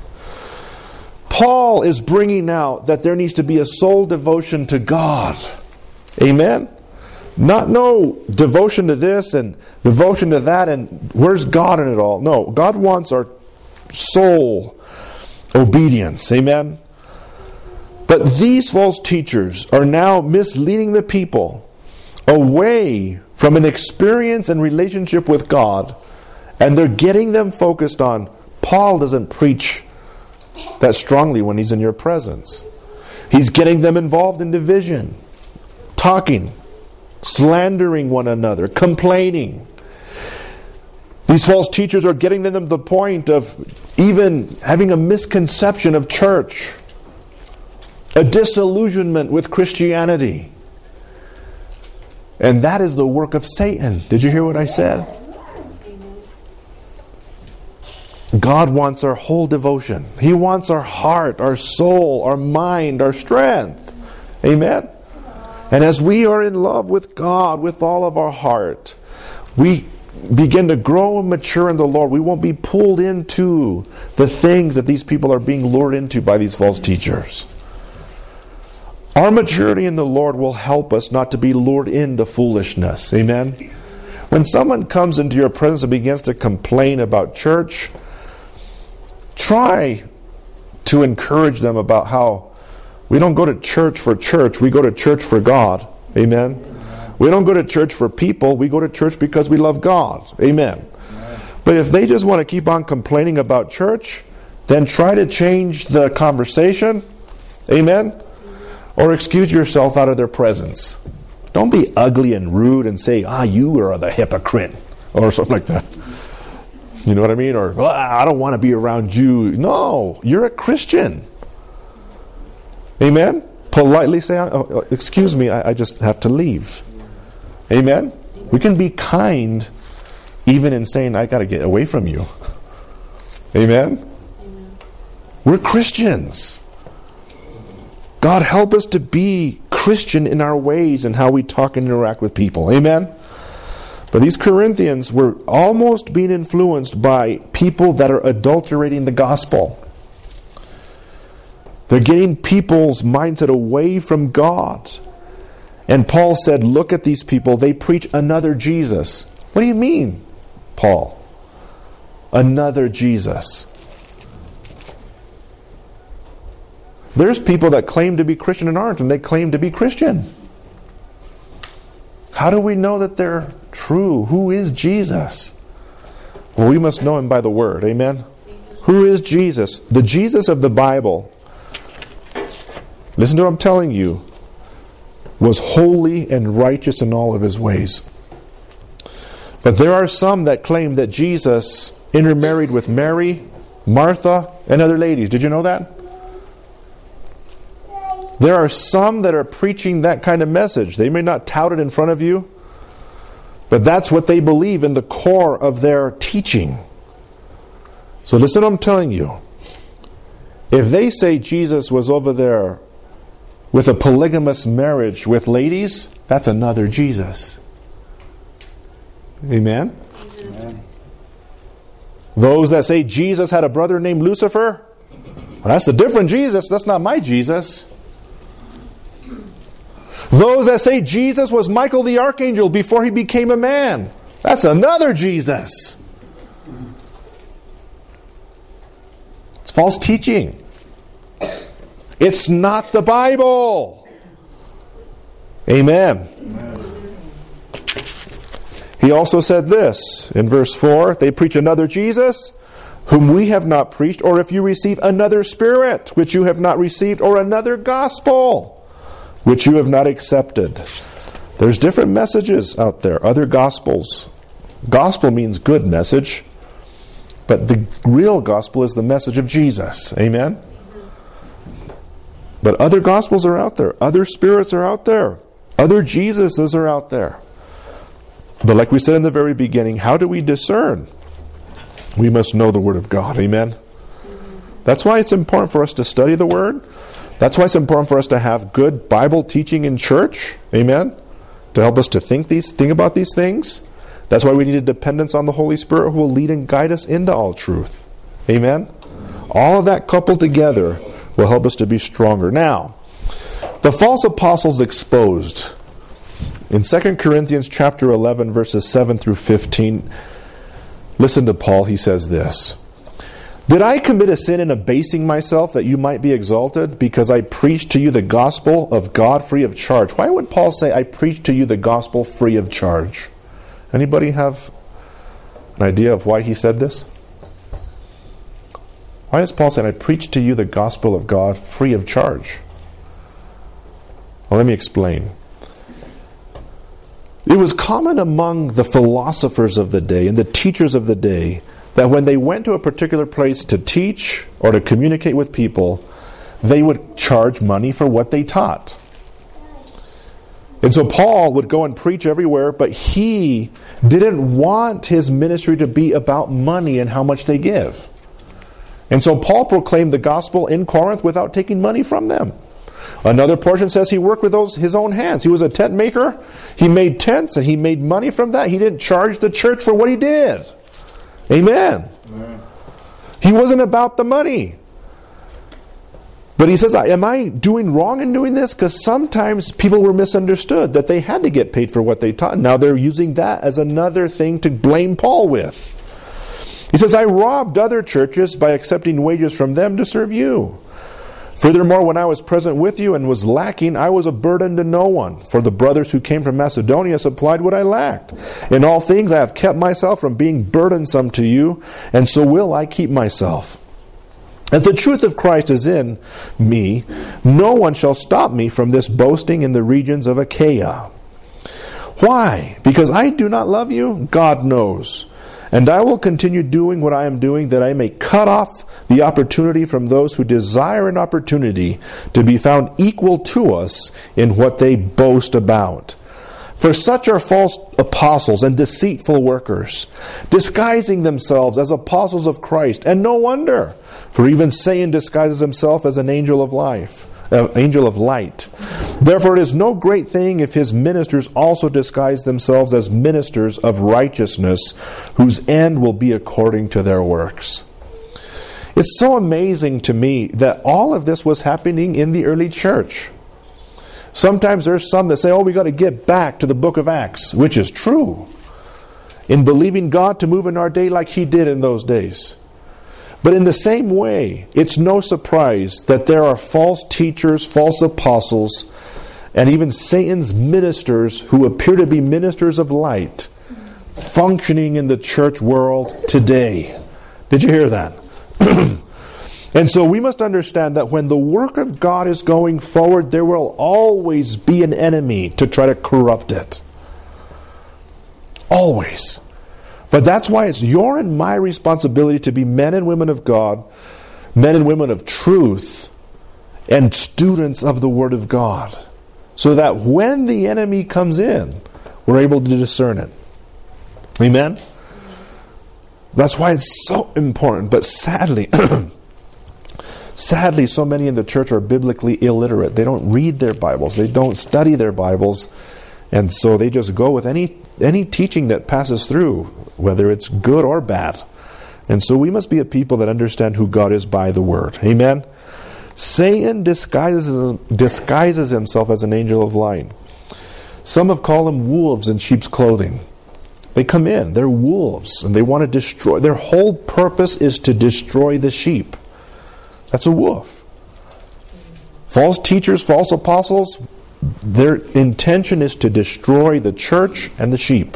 Paul is bringing out that there needs to be a soul devotion to God. Amen? Not no devotion to this and devotion to that and where's God in it all. No, God wants our soul obedience. Amen? But these false teachers are now misleading the people away from an experience and relationship with God, and they're getting them focused on, Paul doesn't preach that strongly when he's in your presence. He's getting them involved in division, talking, slandering one another, complaining. These false teachers are getting them to the point of even having a misconception of church, a disillusionment with Christianity. And that is the work of Satan. Did you hear what I said? God wants our whole devotion. He wants our heart, our soul, our mind, our strength. Amen? And as we are in love with God with all of our heart, we begin to grow and mature in the Lord, we won't be pulled into the things that these people are being lured into by these false teachers. Our maturity in the Lord will help us not to be lured into foolishness. Amen? When someone comes into your presence and begins to complain about church, try to encourage them about how we don't go to church for church, we go to church for God. Amen? We don't go to church for people, we go to church because we love God. Amen? But if they just want to keep on complaining about church, then try to change the conversation. Amen? Or excuse yourself out of their presence. Don't be ugly and rude and say, ah, you are the hypocrite, or something like that. You know what I mean? Or, well, I don't want to be around you. No, you're a Christian. Amen? Politely say, oh, excuse me, I, I just have to leave. Amen? We can be kind even in saying, I got to get away from you. Amen? Amen? We're Christians. God, help us to be Christian in our ways and how we talk and interact with people. Amen? But these Corinthians were almost being influenced by people that are adulterating the gospel. They're getting people's mindset away from God. And Paul said, look at these people. They preach another Jesus. What do you mean, Paul? Another Jesus. There's people that claim to be Christian and aren't, and they claim to be Christian. How do we know that they're true? Who is Jesus? Well, we must know Him by the Word. Amen? Who is Jesus? The Jesus of the Bible, listen to what I'm telling you, was holy and righteous in all of His ways. But there are some that claim that Jesus intermarried with Mary, Martha, and other ladies. Did you know that? There are some that are preaching that kind of message. They may not tout it in front of you, but that's what they believe in the core of their teaching. So listen to what I'm telling you. If they say Jesus was over there with a polygamous marriage with ladies, that's another Jesus. Amen? Amen. Those that say Jesus had a brother named Lucifer, well, that's a different Jesus. That's not my Jesus. Those that say Jesus was Michael the Archangel before he became a man, that's another Jesus. It's false teaching. It's not the Bible. Amen. Amen. He also said this in verse four, they preach another Jesus, whom we have not preached, or if you receive another spirit, which you have not received, or another gospel, which you have not accepted. There's different messages out there, other gospels. Gospel means good message, but the real gospel is the message of Jesus. Amen? But other gospels are out there. Other spirits are out there. Other Jesuses are out there. But like we said in the very beginning, how do we discern? We must know the Word of God. Amen? That's why it's important for us to study the Word. That's why it's important for us to have good Bible teaching in church. Amen? To help us to think these, think about these things. That's why we need a dependence on the Holy Spirit who will lead and guide us into all truth. Amen? All of that coupled together will help us to be stronger. Now, the false apostles exposed. In Second Corinthians chapter eleven, verses seven through fifteen, listen to Paul. He says this. Did I commit a sin in abasing myself that you might be exalted because I preached to you the gospel of God free of charge? Why would Paul say, I preached to you the gospel free of charge? Anybody have an idea of why he said this? Why is Paul saying, I preached to you the gospel of God free of charge? Well, let me explain. It was common among the philosophers of the day and the teachers of the day that when they went to a particular place to teach or to communicate with people, they would charge money for what they taught. And so Paul would go and preach everywhere, but he didn't want his ministry to be about money and how much they give. And so Paul proclaimed the gospel in Corinth without taking money from them. Another portion says he worked with those his own hands. He was a tent maker. He made tents and he made money from that. He didn't charge the church for what he did. Amen. Amen. He wasn't about the money. But he says, am I doing wrong in doing this? Because sometimes people were misunderstood, that they had to get paid for what they taught. Now they're using that as another thing to blame Paul with. He says, I robbed other churches by accepting wages from them to serve you. Furthermore, when I was present with you and was lacking, I was a burden to no one. For the brothers who came from Macedonia supplied what I lacked. In all things I have kept myself from being burdensome to you, and so will I keep myself. As the truth of Christ is in me, no one shall stop me from this boasting in the regions of Achaia. Why? Because I do not love you? God knows. And I will continue doing what I am doing, that I may cut off the opportunity from those who desire an opportunity to be found equal to us in what they boast about. For such are false apostles and deceitful workers, disguising themselves as apostles of Christ. And no wonder, for even Satan disguises himself as an angel of life, uh, angel of light. Therefore it is no great thing if his ministers also disguise themselves as ministers of righteousness, whose end will be according to their works. It's so amazing to me that all of this was happening in the early church. Sometimes there's some that say, oh, we got to get back to the book of Acts, which is true, in believing God to move in our day like he did in those days. But in the same way, it's no surprise that there are false teachers, false apostles, and even Satan's ministers who appear to be ministers of light functioning in the church world today. Did you hear that? And so we must understand that when the work of God is going forward, there will always be an enemy to try to corrupt it. Always. But that's why it's your and my responsibility to be men and women of God, men and women of truth, and students of the Word of God. So that when the enemy comes in, we're able to discern it. Amen? That's why it's so important. But sadly, sadly, so many in the church are biblically illiterate. They don't read their Bibles. They don't study their Bibles. And so they just go with any any teaching that passes through, whether it's good or bad. And so we must be a people that understand who God is by the Word. Amen? Satan disguises, disguises himself as an angel of light. Some have called him wolves in sheep's clothing. They come in, they're wolves, and they want to destroy. Their whole purpose is to destroy the sheep. That's a wolf. False teachers, false apostles, their intention is to destroy the church and the sheep.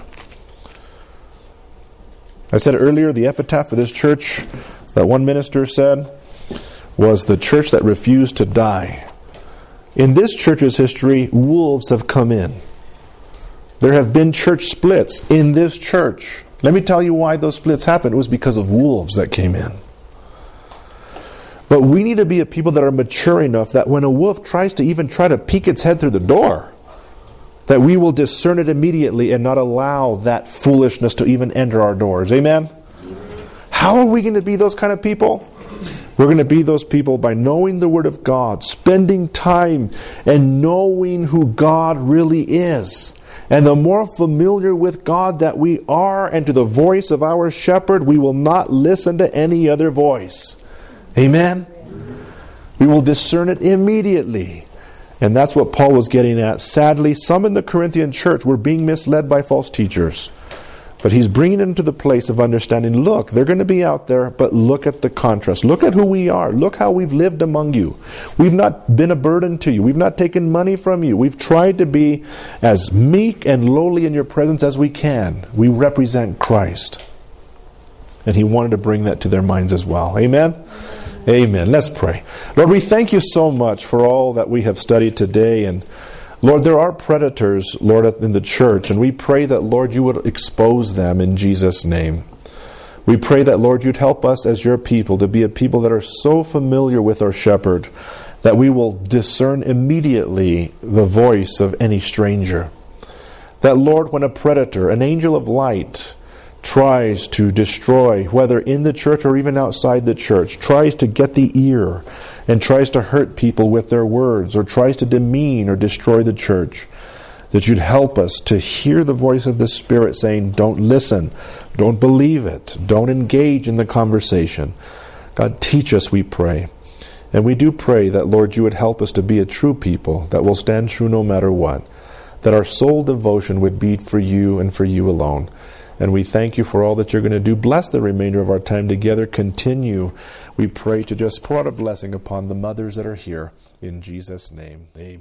I said earlier, the epitaph for this church that one minister said was the church that refused to die. In this church's history, wolves have come in. There have been church splits in this church. Let me tell you why those splits happened. It was because of wolves that came in. But we need to be a people that are mature enough that when a wolf tries to even try to peek its head through the door, that we will discern it immediately and not allow that foolishness to even enter our doors. Amen? How are we going to be those kind of people? We're going to be those people by knowing the Word of God, spending time and knowing who God really is. And the more familiar with God that we are and to the voice of our shepherd, we will not listen to any other voice. Amen? We will discern it immediately. And that's what Paul was getting at. Sadly, some in the Corinthian church were being misled by false teachers. But he's bringing them to the place of understanding, look, they're going to be out there, but look at the contrast. Look at who we are. Look how we've lived among you. We've not been a burden to you. We've not taken money from you. We've tried to be as meek and lowly in your presence as we can. We represent Christ. And he wanted to bring that to their minds as well. Amen? Amen. Let's pray. Lord, we thank you so much for all that we have studied today. And Lord, there are predators, Lord, in the church. And we pray that, Lord, you would expose them in Jesus' name. We pray that, Lord, you'd help us as your people to be a people that are so familiar with our shepherd that we will discern immediately the voice of any stranger. That, Lord, when a predator, an angel of light, tries to destroy, whether in the church or even outside the church, tries to get the ear and tries to hurt people with their words or tries to demean or destroy the church, that you'd help us to hear the voice of the Spirit saying, don't listen, don't believe it, don't engage in the conversation. God, teach us, we pray. And we do pray that, Lord, you would help us to be a true people that will stand true no matter what, that our sole devotion would be for you and for you alone. And we thank you for all that you're going to do. Bless the remainder of our time together. Continue, we pray, to just pour out a blessing upon the mothers that are here. In Jesus' name, amen.